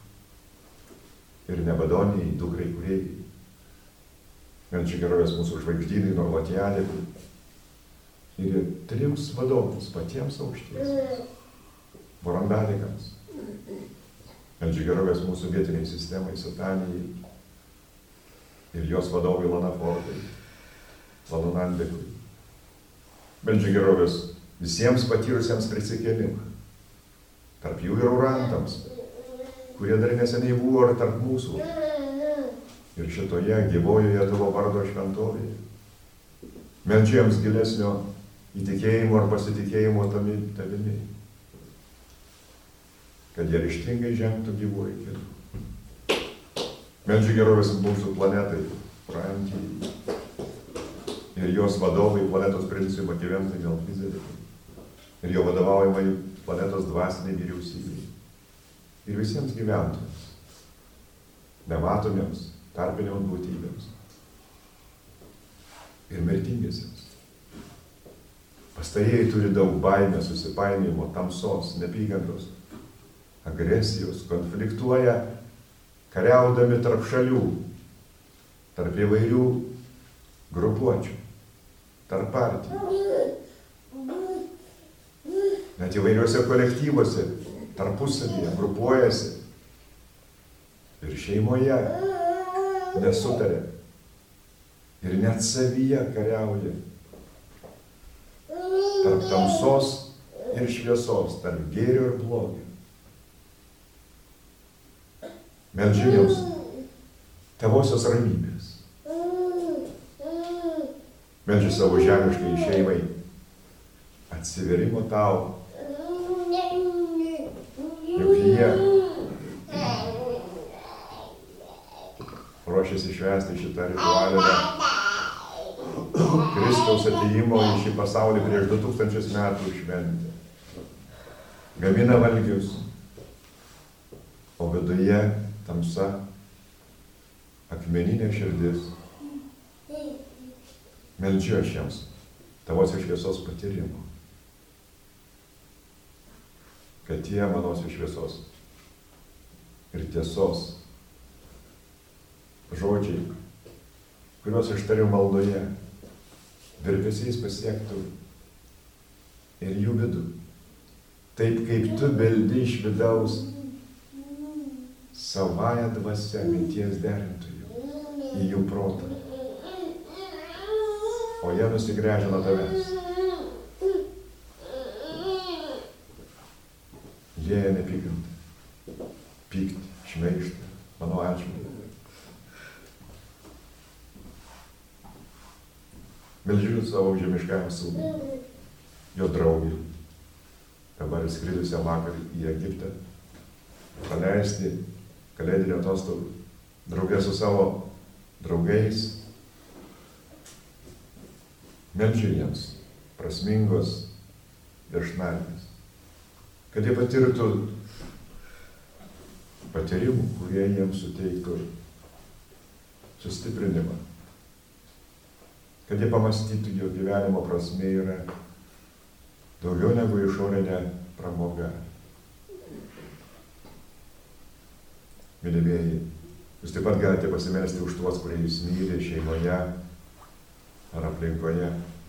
ir nebadoniai, dukrai, kūrėjai. Meldžiu gerovės mūsų žvaigždynai, Norlatijadėkui ir trims vadovams, patiems aukštiesiems, Vorandalikams. Meldžiu gerovės mūsų vietiniai sistemai, Satanijai ir jos vadovai Lanafortai, Lalunandekui. Meldžiu gerovės visiems patyrusiems prisikėlimą, tarp jų ir urantams, kurie dar neseniai buvo ir tarp mūsų, ir šitoje gyvojoje tavo vardo šventovėje. Meldžiu jiems gilesnio įtikėjimo ar pasitikėjimo tavimi, kad jie ryžtingai žengtų gyvuoju keliu. Meldžiu gerovės mūsų planetai, Prantijai, ir jos vadovai, planetos princui Makiaventai Melchizedekui, ir jo vadovaujamai planetos dvasiniai vyriausybei, ir visiems gyventojams, nematomiems, tarpinėms būtybėms, ir mirtingiesiems. Pastarieji turi daug baimės, susipainiojimo, tamsos, neapykantos, agresijos, konfliktuoja, kariaudami tarp šalių, tarp įvairių grupuočių, tarp partijų, net įvairiuose kolektyvuose, tarpusavyje grupuojasi ir šeimoje nesutarė ir net savyje kariauja, tarp tamsos ir šviesos, tarp gėrio ir blogio. Meldžiu jums tavosios ramybės. Meldžiu savo žemiškai šeimai atsiverimo tau, juk jie ruošiasi švęsti šitą ritualinę Kristaus atėjimo į šį pasaulį prieš du tūkstančius metų šventę. Gamina valgius, o viduje tamsa, akmeninė širdis. Meldžiu aš jiems tavosios šviesos patyrimo, kad tie manosios šviesos ir tiesos žodžiai, kuriuos aš tariu maldoje, virpesiais pasiektų ir jų vidų, taip kaip tu beldi iš vidaus savąją dvasią minties derintojų į jų protą, o jie nusigręžia nuo tavęs. Lieja neapykantą, pyktį, šmeižtą, mano atžvilgiu. Meldžiu savo žemiškajam sūnui, jo draugui, dabar skridusiam vakar į Egiptą, praleisti kalėdinio atostogų draugė su savo draugais. Meldžiu jiems prasmingos viešnagės, kad jie patirtų patyrimų, kurie jiems suteiktų sustiprinimą, kad jie pamastytų, jo gyvenimo prasmė yra daugiau negu išorinė pramoga. Mylimieji, jūs taip pat galite pasimelsti už tuos, kurie jūs myli šeimoje ar aplinkoje.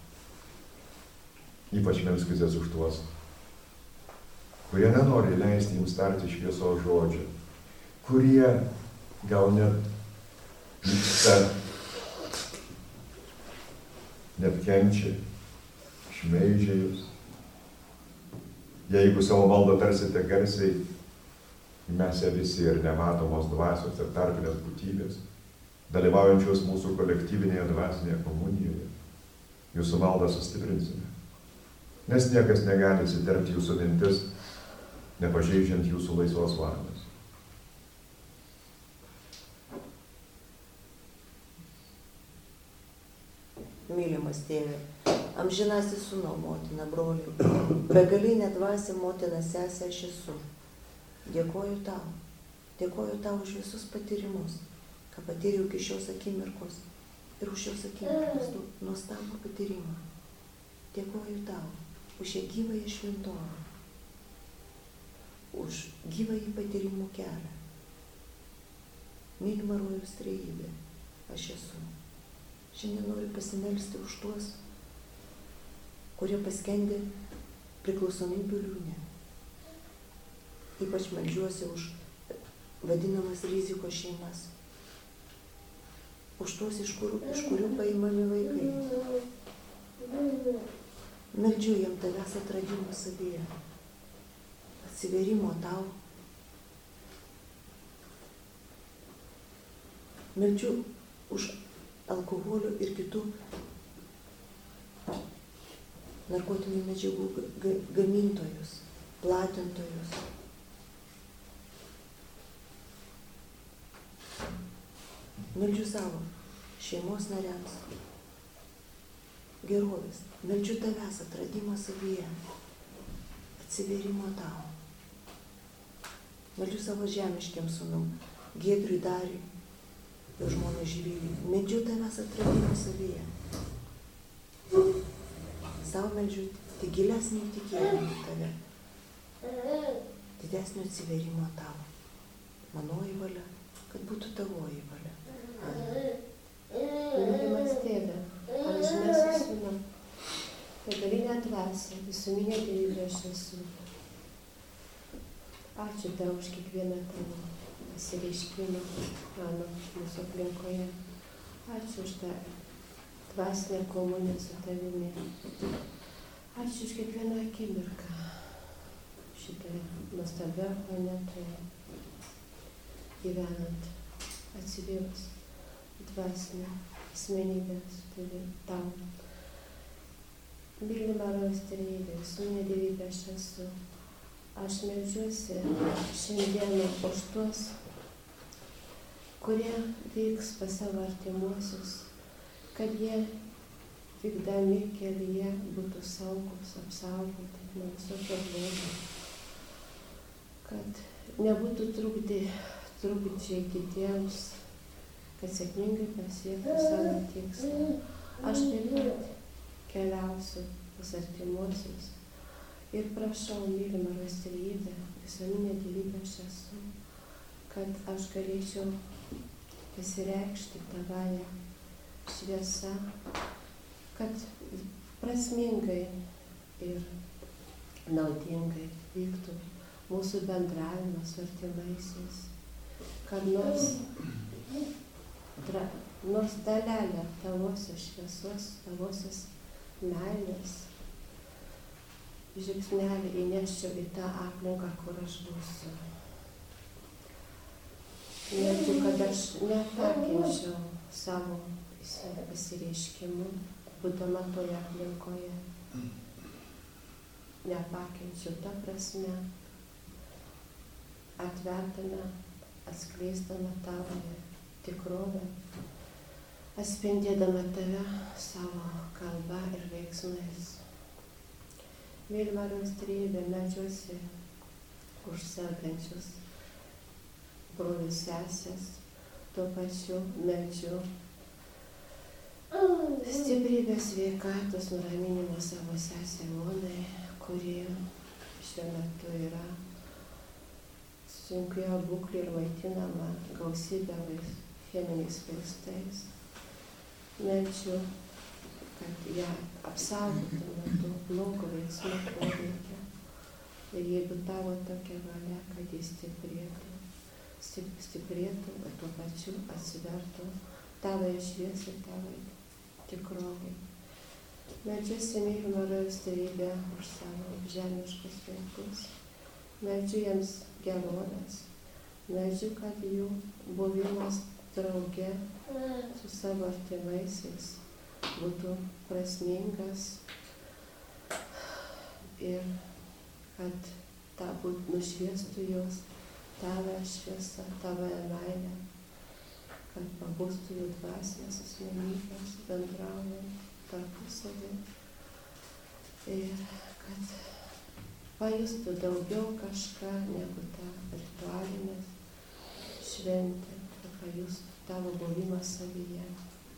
Ypač melskitės už tuos, kurie nenori leisti jums tarti šviesos žodžio, kurie gal net vyksta, net kenčia, šmeižia jūs. Jeigu savo maldą tarsite garsiai, mes visi ir nematomos dvasios ir tarpinės būtybės, dalyvaujančios mūsų kolektyvinėje dvasinėje komunijoje, jūsų maldą sustiprinsime. Nes niekas negali įsiterpti jūsų mintis, nepažeidžiant jūsų laisvos valios. Mylimas tėve, amžinasis sūnau, motina, broliai, begalinė dvasia, motina, sesė, aš esu. Dėkoju tau, dėkoju tau už visus patyrimus, ką patyriau iki šios akimirkos ir už šios akimirkos nuostabų patyrimą. Dėkoju tau už šią gyvąją šventovę, už gyvąjį patyrimų kelią. Mylima rojaus trejybė, aš esu. Šiandien noriu pasimelsti už tuos, kurie paskendė priklausomybių liūne. Ypač meldžiuosi už vadinamas rizikos šeimas, už tuos, iš kurių, iš kurių paimami vaikai. Meldžiu jam tavęs atradimo savyje, atsiverimo tau. Meldžiu už alkoholio ir kitų narkotinių medžiagų ga- gamintojus, platintojus. Meldžiu savo šeimos nariams gerovės. Meldžiu tavęs atradimo savyje, atsiverimo tau. Meldžiu savo žemiškiam sūnum, Giedriui Dariui, jo žmonai Živilį. Meldžiu tavęs atradimo savyje. Sau meldžiu tik gilesnį tikėjimą į tave, didesnio atsiverimo tau. Manoji valia, kad būtų tavoji valia. Mylimas tėve, amžinasis sūnau, begalinė dvasia, visuminė dievybė aš esu. Ačiū tau už kiekvieną tavo pasireiškimą mano mūsų aplinkoje. Ačiū už tą dvasinę komuniją su tavimi. Ačiū už kiekvieną akimirką šitoje nuostabioje planetoje gyvenant, atsivėrus dvasinę asmenybę su tavimi tau. Mylima rojaus trejybė, visuminė dievybė aš esu. Aš meldžiuosi šiandieną už tuos, kurie vyks pas savo artimuosius, kad jie vykdami kelyje būtų saugus, apsaugoti nuo visokio blogio, kad nebūtų trukdė, trukdžiai kitiems, kad sėkmingai pasiektų savo tikslą. Aš taip pat keliausiu pas artimuosius ir prašau, mylima rojaus trejybė, visuminė dievybė aš esu, kad aš galėčiau pasireikšti tavąją šviesą, kad prasmingai ir naudingai vyktų mūsų bendravimas su artimaisiais, kad nors, dra, nors dalelę tavosios šviesos, tavosios meilės, žingsnelį įneščiau į tą aplinką, kur aš būsiu. kad aš netakinčiau savo pasireiškimu, būdama toje aplinkoje. Nepakenčiau ta prasme, atvertame, atskleisdama tavo tikrovę, atspindėdama tave savo kalba ir veiksmais. Myli Marijos Trejybė, meldžiuosi už sergančius brolius sesės, tuo pačiu meldžiu stiprybės, sveikatos, nuraminimo savo sesę Monai, kuri šiuo metu yra sunkioje būklėje ir maitinama gausybę cheminiais vaistais. Meldžiu, kad ją apsaugotų nuo to blogo veiksmų poveikio. Ir jeigu tavo tokia valia, kad jis stiprėtų, stiprėtų, o tuo pačiu atsivertų tavai šviesai, tavai tikrovai. Meldžiuosi, myli Marijos Trejybę, už savo žemiškus vaikus. Meldžiu jiems gerovės. Meldžiu, kad jų buvimas drauge su savo artimaisiais būtų prasmingas ir kad ta būt nušviestų jos tavo šviesa, tavo meilė, kad pabūstų jų dvasinės asmenybės, bendraujant tarpusavį ir kad pajustų daugiau kažką negu ta ritualinė šventė, kad pajustų tavo buvimą savyje.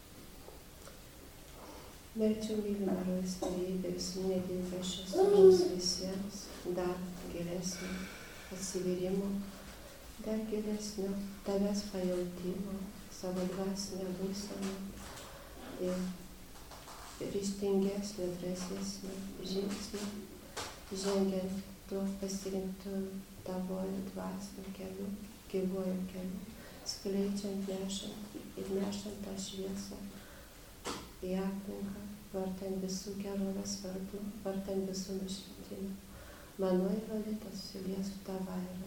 Meldžiu, myli Marijos Trejybė, Visuminė Dievybė, šios mums visiems dar gilesnio atsivėrimo, dar gilesnio tavęs pajautimo, savo dvasinę būseną ir ryžtingesnio, drąsesnio žingsnio, žengiant tuo pasirinktu tavoju dvasiniu keliu, gyvuoju keliu, skleidžiant, nešant ir nešant tą šviesą į aplinką, vartant visų gerovės vardu, vartant visų nušvitimų. Mano ir Lolita susiliesų tavą ir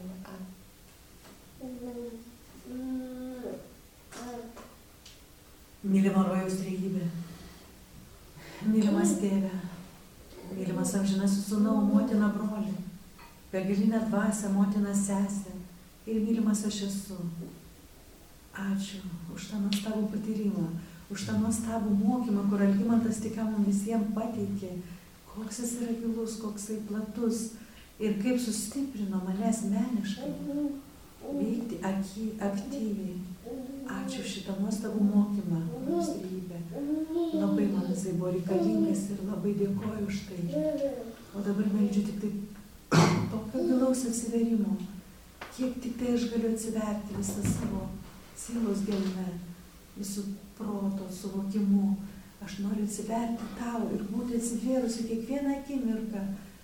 Mylima Rojaus Trejybė, mylimas Tėve, mylimas amžinasis Sūnau, motina broli, begalinė dvasia, motina sesė ir mylimas aš esu. Ačiū už tą nuostabų patyrimą, už tą nuostabų mokymą, kur Algimantas tik mums visiems pateikė, koks jis yra gilus, koks jis platus ir kaip sustiprino mane asmeniškai veikti aktyviai. Ačiū šitą nuostabų mokymą, Rojaus Trejybė. Labai man jisai buvo reikalingas ir labai dėkoju už tai. O dabar meldžiu tik tai tokio gilaus atsiverimo, kiek tik tai aš galiu atsiverti visą savo sielos gelme, visų proto suvokimu. Aš noriu atsiverti tau ir būti atsivėrusi kiekvieną akimirką.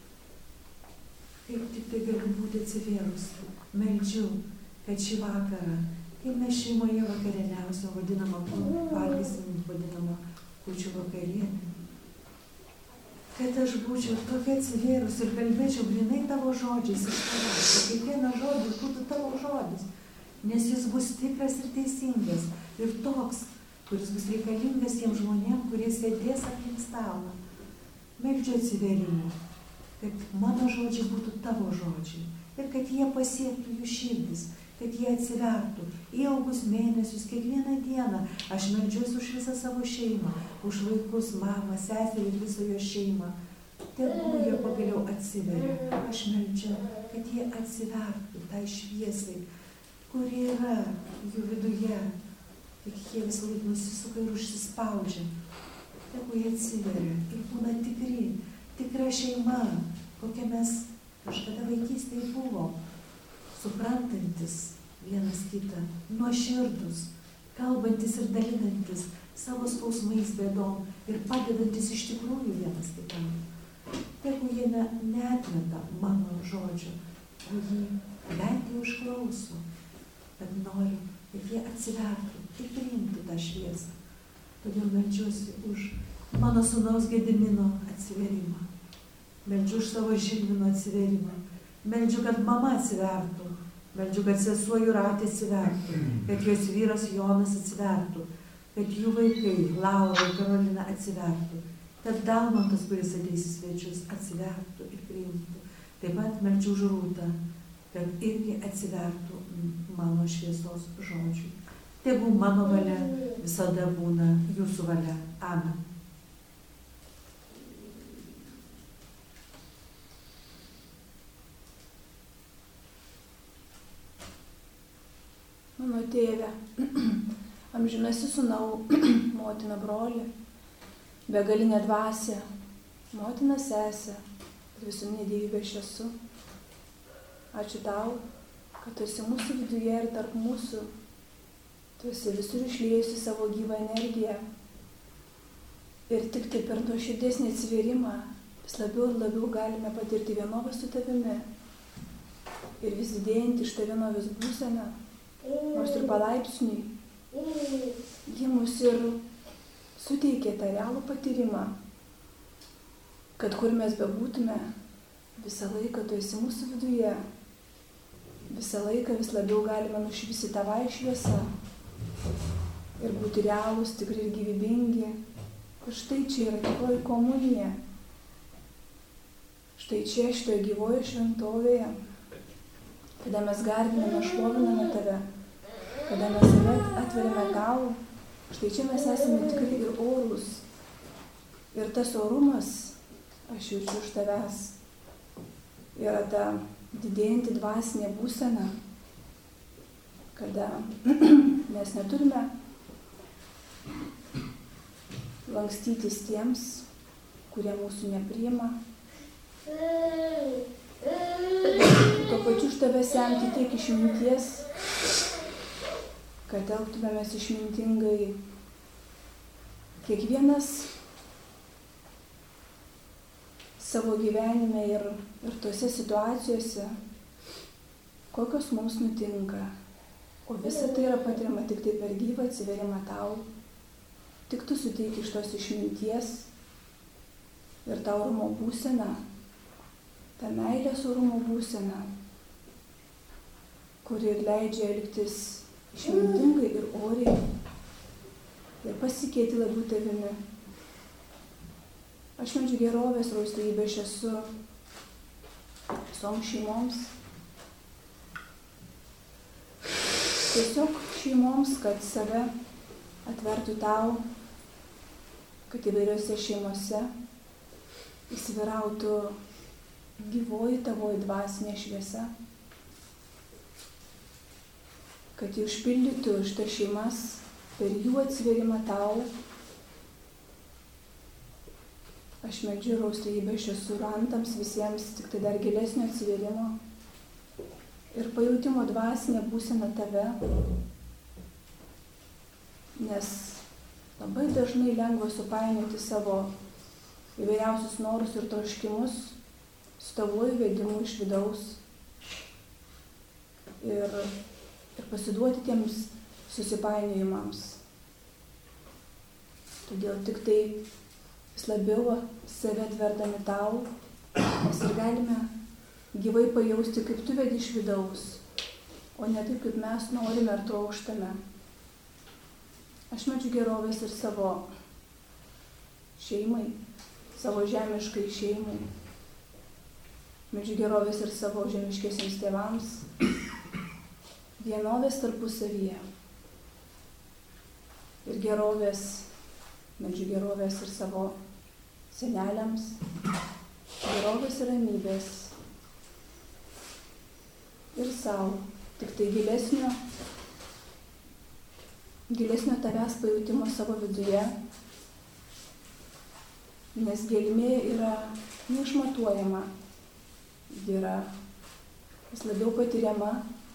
Kaip tik tai galiu būti atsivėrusi. Meldžiu, kad šį vakarą, kaip mes šeimoje vakarieniausią vadinamą, valgysim vadinamą kūčių vakarienę, kad aš būčiau tokia atsivėrus ir kalbėčiau grinai tavo žodžiais iš tavęs, kad kiekvienas žodis būtų tavo žodis, nes jis bus tikras ir teisingas ir toks, kuris bus reikalingas tiem žmonėm, kurie sėdės aplink stalą. Meldžiu atsivėrimų, kad mano žodžiai būtų tavo žodžiai ir kad jie pasiektų jų širdis, kad jie atsivertų ilgus mėnesius, kiekvieną dieną. Aš meldžiuosi už visą savo šeimą, už vaikus, mamą, seserį ir visą jo šeimą. Tegu jie pagaliau atsiveria. Aš meldžiu, kad jie atsivertų tai šviesai, kuri yra jų viduje. Tik jie visą laiką nusisuka ir užsispaudžia. Tegu jie atsiveria ir būna tikri, tikra šeima, kokia mes kažkada vaikystėje buvo. Suprantantis vienas kitą, nuoširdus, kalbantis ir dalinantis savo skausmais, bėdom ir padedantis iš tikrųjų vienas kitam. Tegu jie ne, neatmeta mano žodžio, o jį bent jau išklauso, bet noriu, kad jie atsivertų ir priimtų tą šviesą. Todėl meldžiuosi už mano sūnaus Gedimino atsiverimą, meldžiu už savo Žilvino atsiverimą, meldžiu, kad mama atsivertų Meldžiu, kad sesuo Jūratė atsivertų, kad jos vyras Jonas atsivertų, kad jų vaikai Laura ir Karolina atsivertų, kad Dalmantas, kuris ateis į svečius, atsivertų ir priimtų. Taip pat meldžiu už Rūtą, kad irgi atsivertų mano šviesos žodžiui. Tegu mano valia visada būna jūsų valia. Amen. Mano tėve, amžinasis sūnau, motina broli, begalinė dvasia, motina sesė ir visuminė dievybė aš esu. Ačiū tau, kad tu esi mūsų viduje ir tarp mūsų. Tu esi visur išliejusi savo gyvą energiją. Ir tik tai per to širdies neatsivėrimą vis labiau ir labiau galime patirti vienovę su tavimi. Ir vis didėjant iš tavinovės būseną, nors ir palaipsniui, ji mus ir suteikė tą realų patyrimą, kad kur mes bebūtume, visą laiką tu esi mūsų viduje, visą laiką vis labiau galime nušvisti tavąją šviesą ir būti realūs, tikri ir gyvybingi. Ir štai čia yra tikroji komunija. Štai čia šitoje gyvoje šventovėje, kada mes garbiname, šloviname tave, kada mes save atveriame tau, štai čia mes esame tikrai ir orūs. Ir tas orumas, aš jaučiu iš tavęs, yra ta didėjanti dvasinė būsena, kada mes neturime lankstytis tiems, kurie mūsų nepriima. Tuo pačiu iš tave semti tiek išminties, kad elgtumėmės išmintingai kiekvienas savo gyvenime ir, ir tose situacijose, kokios mums nutinka. O visa tai yra patiriama tik tai per gyvą atsiverimą tau. Tik tu suteiki iš tos išminties ir tą orumo būseną, tą meilės orumo būseną, kuri ir leidžia elgtis išmintingai ir oriai ir pasikėti labiau tavimi. Aš meldžiu gerovės, raustybę, aš esu visoms šeimoms. Tiesiog šeimoms, kad save atvertų tau, kad įvairiose šeimose įsivyrautų gyvoji tavoji dvasinė šviesa, kad jį užpildytų šitas šeimas per jų atsivėrimą tau. Aš meldžiu raustybę, aš esu rantams visiems tik tai dar gilesnio atsivėrimo ir pajautimo dvasinę būseną tave, nes labai dažnai lengva supainioti savo įvairiausius norus ir troškimus su tavo įvedimu iš vidaus ir, ir pasiduoti tiems susipainiojimams. Todėl tik tai vis labiau save atverdami tau, mes ir galime gyvai pajausti, kaip tu vedi iš vidaus, o ne taip, kaip mes norime ar trokštame. Aš meldžiu gerovės ir savo šeimai, savo žemiškai šeimai. Meldžiu gerovės ir savo žemiškiesiems tėvams, vienovės tarpusavyje. Ir gerovės, meldžiu gerovės ir savo seneliams, gerovės ir ramybės. Ir savo, tik tai gilesnio, gilesnio tavęs pajutimo savo viduje, nes gelmė yra neišmatuojama, yra vis labiau patiriama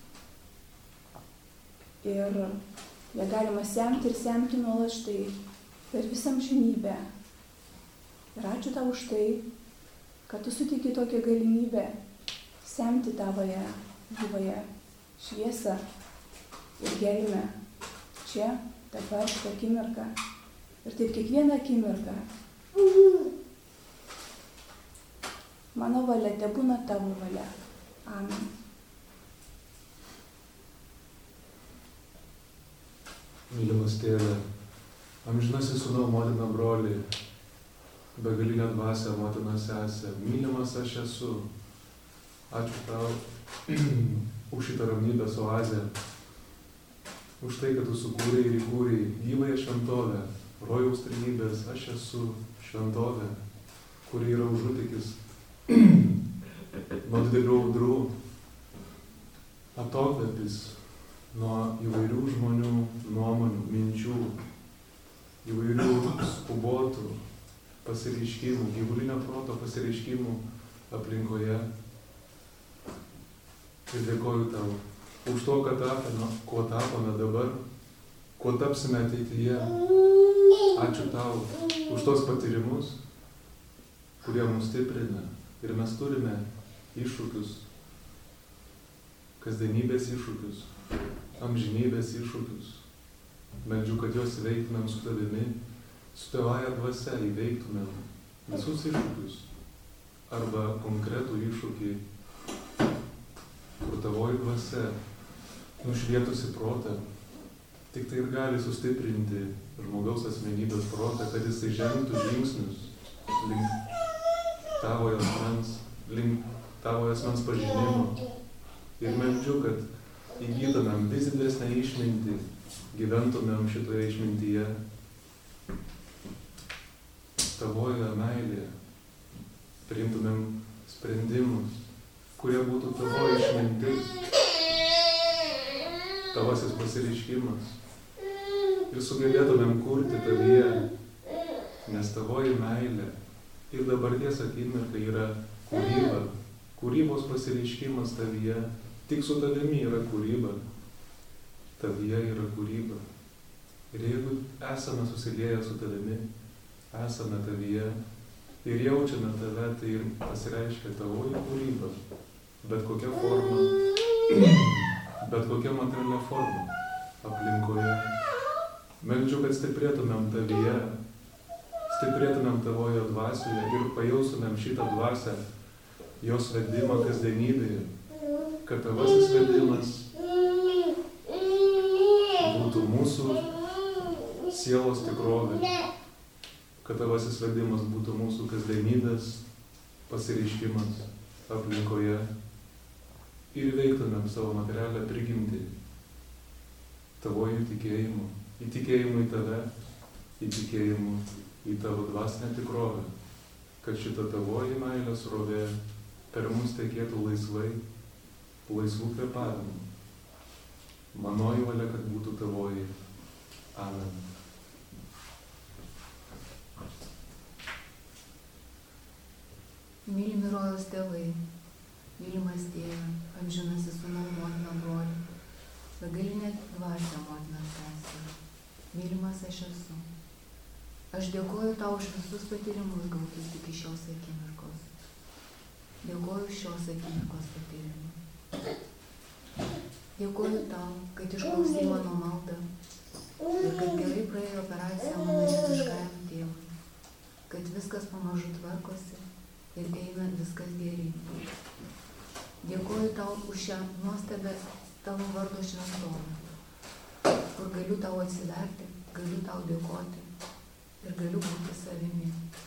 ir ją galima semti ir semti nuolat štai per visą amžinybę. Ir ačiū tau už tai, kad tu suteiki tokią galimybę semti tavoje gyvąją šviesą ir gelmę čia, dabar, šitą akimirką. Ir taip kiekvieną akimirką. Mano valia tebūna tavo valia. Amen. Mylimas tėve, amžinasis sūnau, motina, broli, begalinė dvasia, motina, sesė, mylimas aš esu. Ačiū tau už šitą ramybės oazę, už tai, kad tu sukūrei ir įkūrei gyvąją šventovę, rojaus trejybės, aš esu šventovė, kuri yra užutikis nuo didelių audrų, atokvėpis nuo įvairių žmonių nuomonių, minčių, įvairių skubotų pasireiškimų, gyvulinio proto pasireiškimų aplinkoje. Ir dėkoju tau už to, kad tapome, kuo tapome dabar, kuo tapsime ateityje. Ačiū tau už tos patyrimus, kurie mus stiprina. Ir mes turime iššūkius, kasdienybės iššūkius, amžinybės iššūkius. Meldžiu, kad juos įveiktumėm su tavimi, su tavąja dvasia įveiktumėm visus iššūkius arba konkretų iššūkį, kur tavoji dvasia nušvietusi protą, tik tai ir gali sustiprinti žmogaus asmenybės protą, kad jisai žengtų žingsnius link tavojo asmens, link tavojo asmens pažinimo. Ir meldžiu, kad įgytumėm vis didesnę išmintį, gyventumėm šitoje išmintyje, tavoje meilėje, priimtumėm sprendimus, kurie būtų tavo išmintis, tavasis pasireiškimas ir sugebėtumėm kurti tavyje, nes tavoji meilė ir dabarties akimirka yra kūryba, kūrybos pasireiškimas tavyje, tik su tavimi yra kūryba, tavyje yra kūryba. Ir jeigu esame susilieję su tavimi, esame tavyje ir jaučiame tave, tai ir pasireiškia tavoji kūryba, bet kokia forma, bet kokia materialia forma aplinkoje. Meldžiu, kad stiprėtumėm tavyje, stiprėtumėm tavojo dvasioje ir pajaustumėm šitą dvasią, jos vedimą kasdienybėje, kad tavasis vedimas būtų mūsų sielos tikrovė, kad tavasis vedimas būtų mūsų kasdienybės pasireiškimas aplinkoje ir veiktumėm savo materialią prigimtį tavojų tikėjimu, įtikėjimu į tave, įtikėjimu į tavo dvasinę tikrovę, kad šita tavoji meilės srovė per mus tekėtų laisvai, laisvų kvėpavimų. Manoji valia, kad būtų tavoji. Amen. Mylimi rojaus tėvai, mylimas tėve, amžinasis sūnau, motina, broli, begalinė dvasia, motina, sesė, mylimas aš esu. Aš dėkoju tau už visus patyrimus gautus iki šios akimirkos. Dėkoju šios akimirkos patyrimą. Dėkoju tau, kad išklausai mano maldą ir kad gerai praėjo operacija mano dieviškajam tėvui, kad viskas pamažu tvarkosi ir eina viskas geryn. Dėkoju tau už šią nuostabę tavo vardo šventovę, kur galiu tau atsiverti, galiu tau dėkoti ir galiu būti savimi.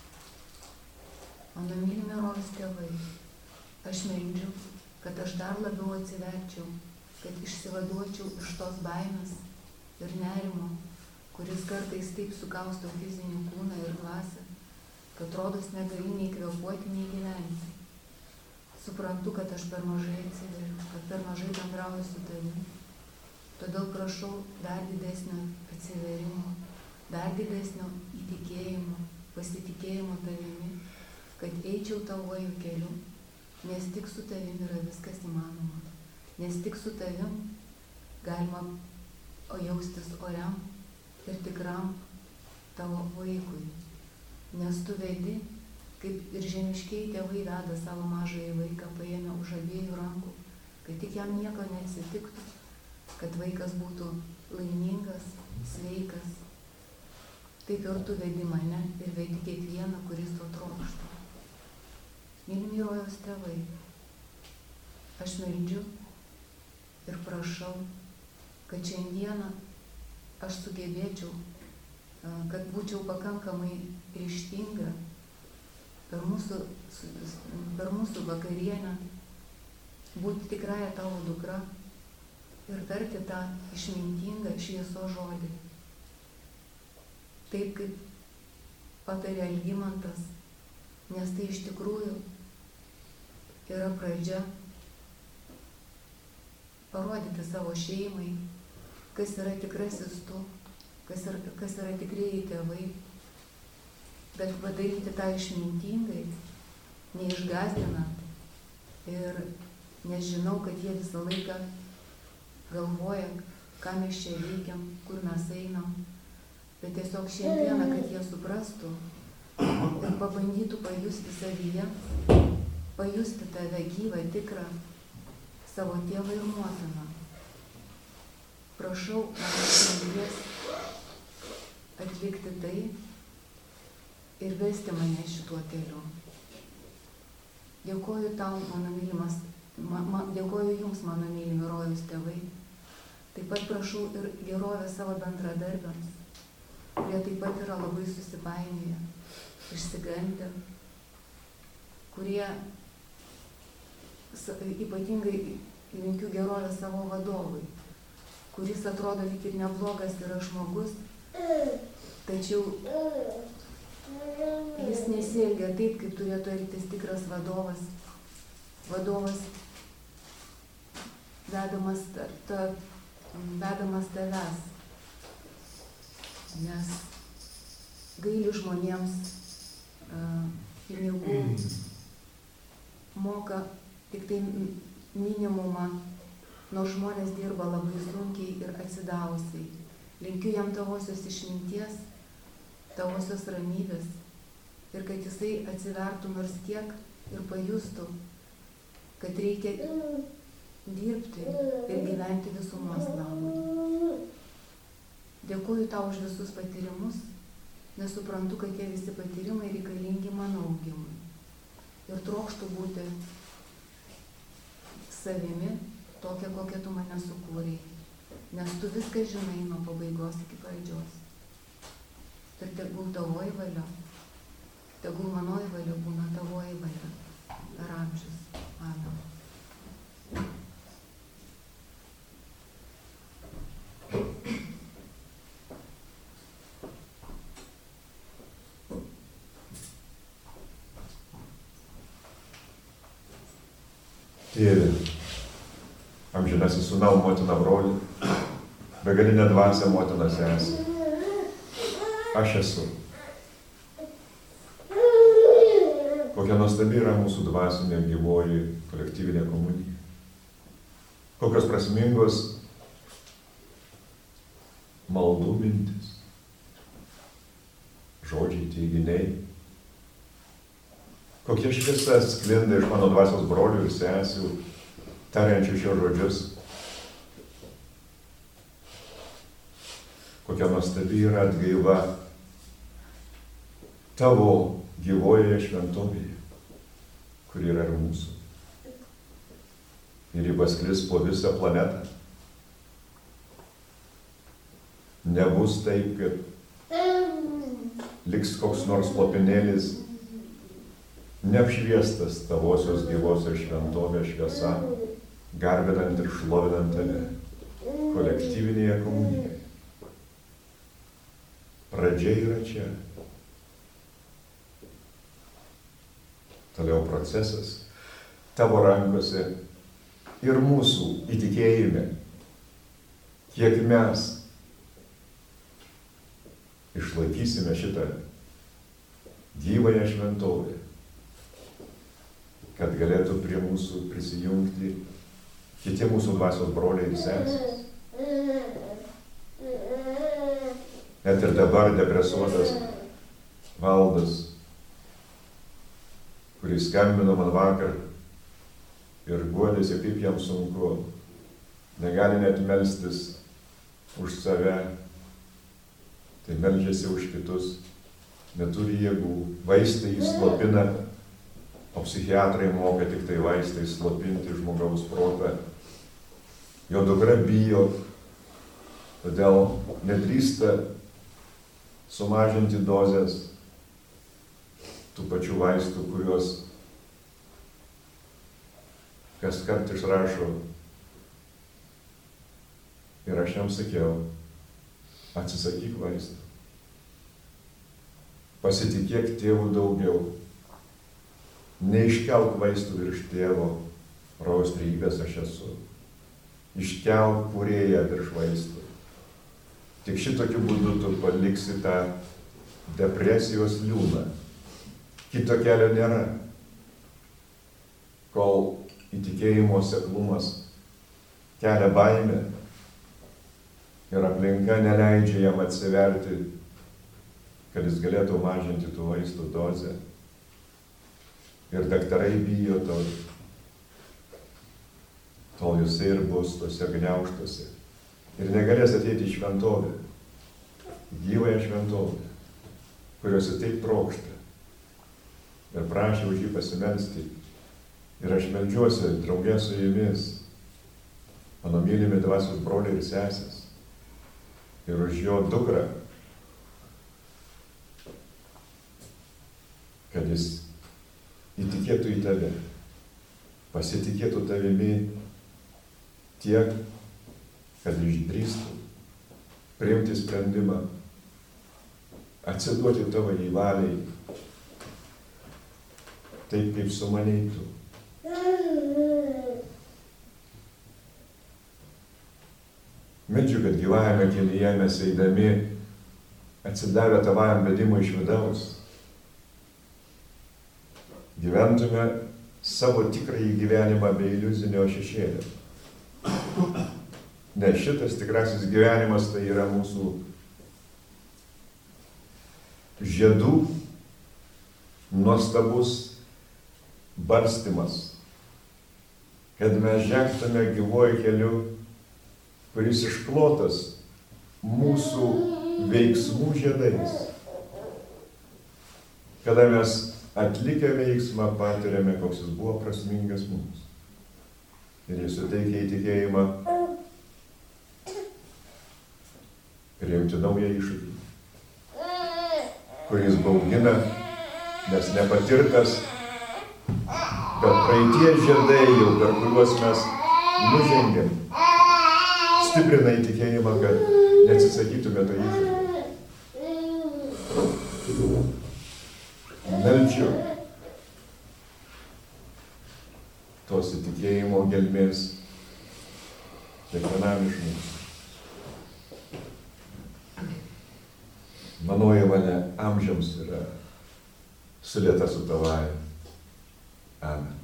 Mano mylimi rojaus tėvai, aš meldžiu, kad aš dar labiau atsiverčiau, kad išsivaduočiau iš tos baimės ir nerimo, kuris kartais taip sukausto fizinį kūną ir dvasią, kad rodos negali nei kvėpuoti, nei gyventi. Suprantu, kad aš per mažai atsiveriu, kad per mažai bendrauju su tavimi. Todėl prašau dar didesnio atsiverimo, dar didesnio įtikėjimo, pasitikėjimo tavimi, kad eičiau tavoju keliu, nes tik su tavimi yra viskas įmanoma, nes tik su tavim galima jaustis oriam ir tikram tavo vaikui, nes tu vedi, kaip ir žemiškiai tėvai veda savo mažąjį vaiką, paėmę už abiejų rankų, kad tik jam nieko neatsitiktų, kad vaikas būtų laimingas, sveikas. Taip ir tu vedi mane ir vedi kiekvieną, kuris to trokšta. Mylimi rojaus tėvai, aš meldžiu ir prašau, kad šiandieną aš sugebėčiau, kad būčiau pakankamai ryžtinga per mūsų, per mūsų vakarienę būti tikrąją tavo dukra ir tarti tą išmintingą šviesos žodį. Taip kaip patarė Algimantas, nes tai iš tikrųjų yra pradžia parodyti savo šeimai, kas yra tikrasis tu, kas yra, kas yra tikrieji tėvai, bet padaryti tą išmintingai, neišgąsdinant. Ir nes žinau, kad jie visą laiką galvoja, ką mes čia veikiam, kur mes einam, bet tiesiog šiandieną, kad jie suprastų ir pabandytų pajusti savyje, pajusti tave gyvą, tikrą, savo tėvą ir motiną. Prašau, mano širdies atlikti tai ir vesti mane šituo keliu. Dėkoju tau, mano mylimas, ma, ma, dėkoju jums, mano mylimi rojaus tėvai. Taip pat prašau ir gerovę savo bendradarbiams, kurie taip pat yra labai susipainioję, išsigandę, kurie ypatingai linkiu gerovę savo vadovui, kuris atrodo lyg ir neblogas yra žmogus, tačiau jis nesielgia taip, kaip turėtų elgtis tikras vadovas. Vadovas vedamas, ta, ta, vedamas tavęs, nes gaili žmonėms uh, pinigų, moka tik tai minimumą, nors žmonės dirba labai sunkiai ir atsidausiai. Linkiu jam tavosios išminties, tavosios ramybės ir kad jisai atsivertų nors tiek ir pajustų, kad reikia dirbti ir gyventi visumos labui. Dėkuoju tau už visus patyrimus, nes suprantu, kad tie visi patyrimai reikalingi mano augimui. Ir trokštų būti savimi tokia, kokia tu mane sukūrei, nes tu viską žinai nuo pabaigos iki pradžios. Ir tegul tavoji valia, tegul manoji valia būna tavoji valia per amžius. Amen. Tėve, amžinasis sūnau, motina broli, begalinė dvasia, motina sesė. Aš esu. Kokia nuostabi yra mūsų dvasinė gyvoji kolektyvinė komunija. Kokios prasmingos maldų mintis, žodžiai, teiginiai. Kokia šviesa sklinda iš mano dvasios brolių ir sesių, tariančių šios žodžius. Kokia nuostabi yra atgaiva tavo gyvojoje šventovėje, kuri yra ir mūsų. Ir ji pasklis po visą planetą. Nebus taip, kad liks koks nors lopinėlis neapšviestas tavosios gyvosios šventovės šviesa, garbinant ir šlovinant tave kolektyvinėje komunijoje. Pradžia yra čia. Toliau procesas tavo rankose ir mūsų įtikėjime, kiek mes išlaikysime šitą gyvąją šventovę, kad galėtų prie mūsų prisijungti kiti mūsų dvasios broliai ir sesės. Net ir dabar depresuotas Valdas, kuris skambino man vakar ir guodėsi, kaip jam sunku, negali net melstis už save, tai meldžiasi už kitus, neturi jėgų, vaistai jį slopina, o psichiatrai moka tik tai vaistai slopinti žmogaus protą. Jo dukra bijo, Todėl nedrįsta sumažinti dozės tų pačių vaistų, kuriuos kas kart išrašo. Ir aš jam sakiau, atsisakyk vaistų. Pasitikėk tėvų daugiau. Neiškelk vaistų virš tėvo, rojaus trejybės aš esu. Iškelk kūrėją virš vaistų. Tik šitokiu būdu tu paliksi tą depresijos liūną. Kito kelio nėra. Kol įtikėjimo seklumas kelia baimę ir aplinka neleidžia jam atsiverti, kad jis galėtų mažinti tų vaistų dozę. Ir daktarai bijo to, tol jisai ir bus tose gniaužtuose. Ir negalės ateiti į šventovę, gyvąją šventovę, kurios jis taip trokšta. Ir prašė už jį pasimelsti. Ir aš meldžiuosi draugė su jumis, mano mylimi dvasios broliai ir sesės, ir už jo dukrą, kad jis įtikėtų į tave, pasitikėtų tavimi tiek, kad išdrįstų priimti sprendimą, atsiduoti tavo į valiai, taip kaip sumanei tu. Meldžiu, kad gyvajame kelyje mes eidami, atsidavę tavajam vedimui iš vidaus, gyventume savo tikrąjį gyvenimą be iliuzinio šešėlio. Nes šitas tikrasis gyvenimas tai yra mūsų žiedų nuostabus barstymas, kad mes žengtume gyvuoju keliu, kuris išklotas mūsų veiksmų žiedais. Kada mes atlikę veiksmą patiriame, koks jis buvo prasmingas mums. Ir jis suteikia įtikėjimą priimti naują iššūkį, kuris baugina, nes nepatirtas, bet praeities žiedai jau, per kuriuos mes nužengėm, stiprina įtikėjimą, kad neatsisakytume to iššūkio. Meldžiu tos įtikėjimo gelmės kiekvienam iš mūsų. Manoji valia amžiams yra sulieta su tavąja. Amen.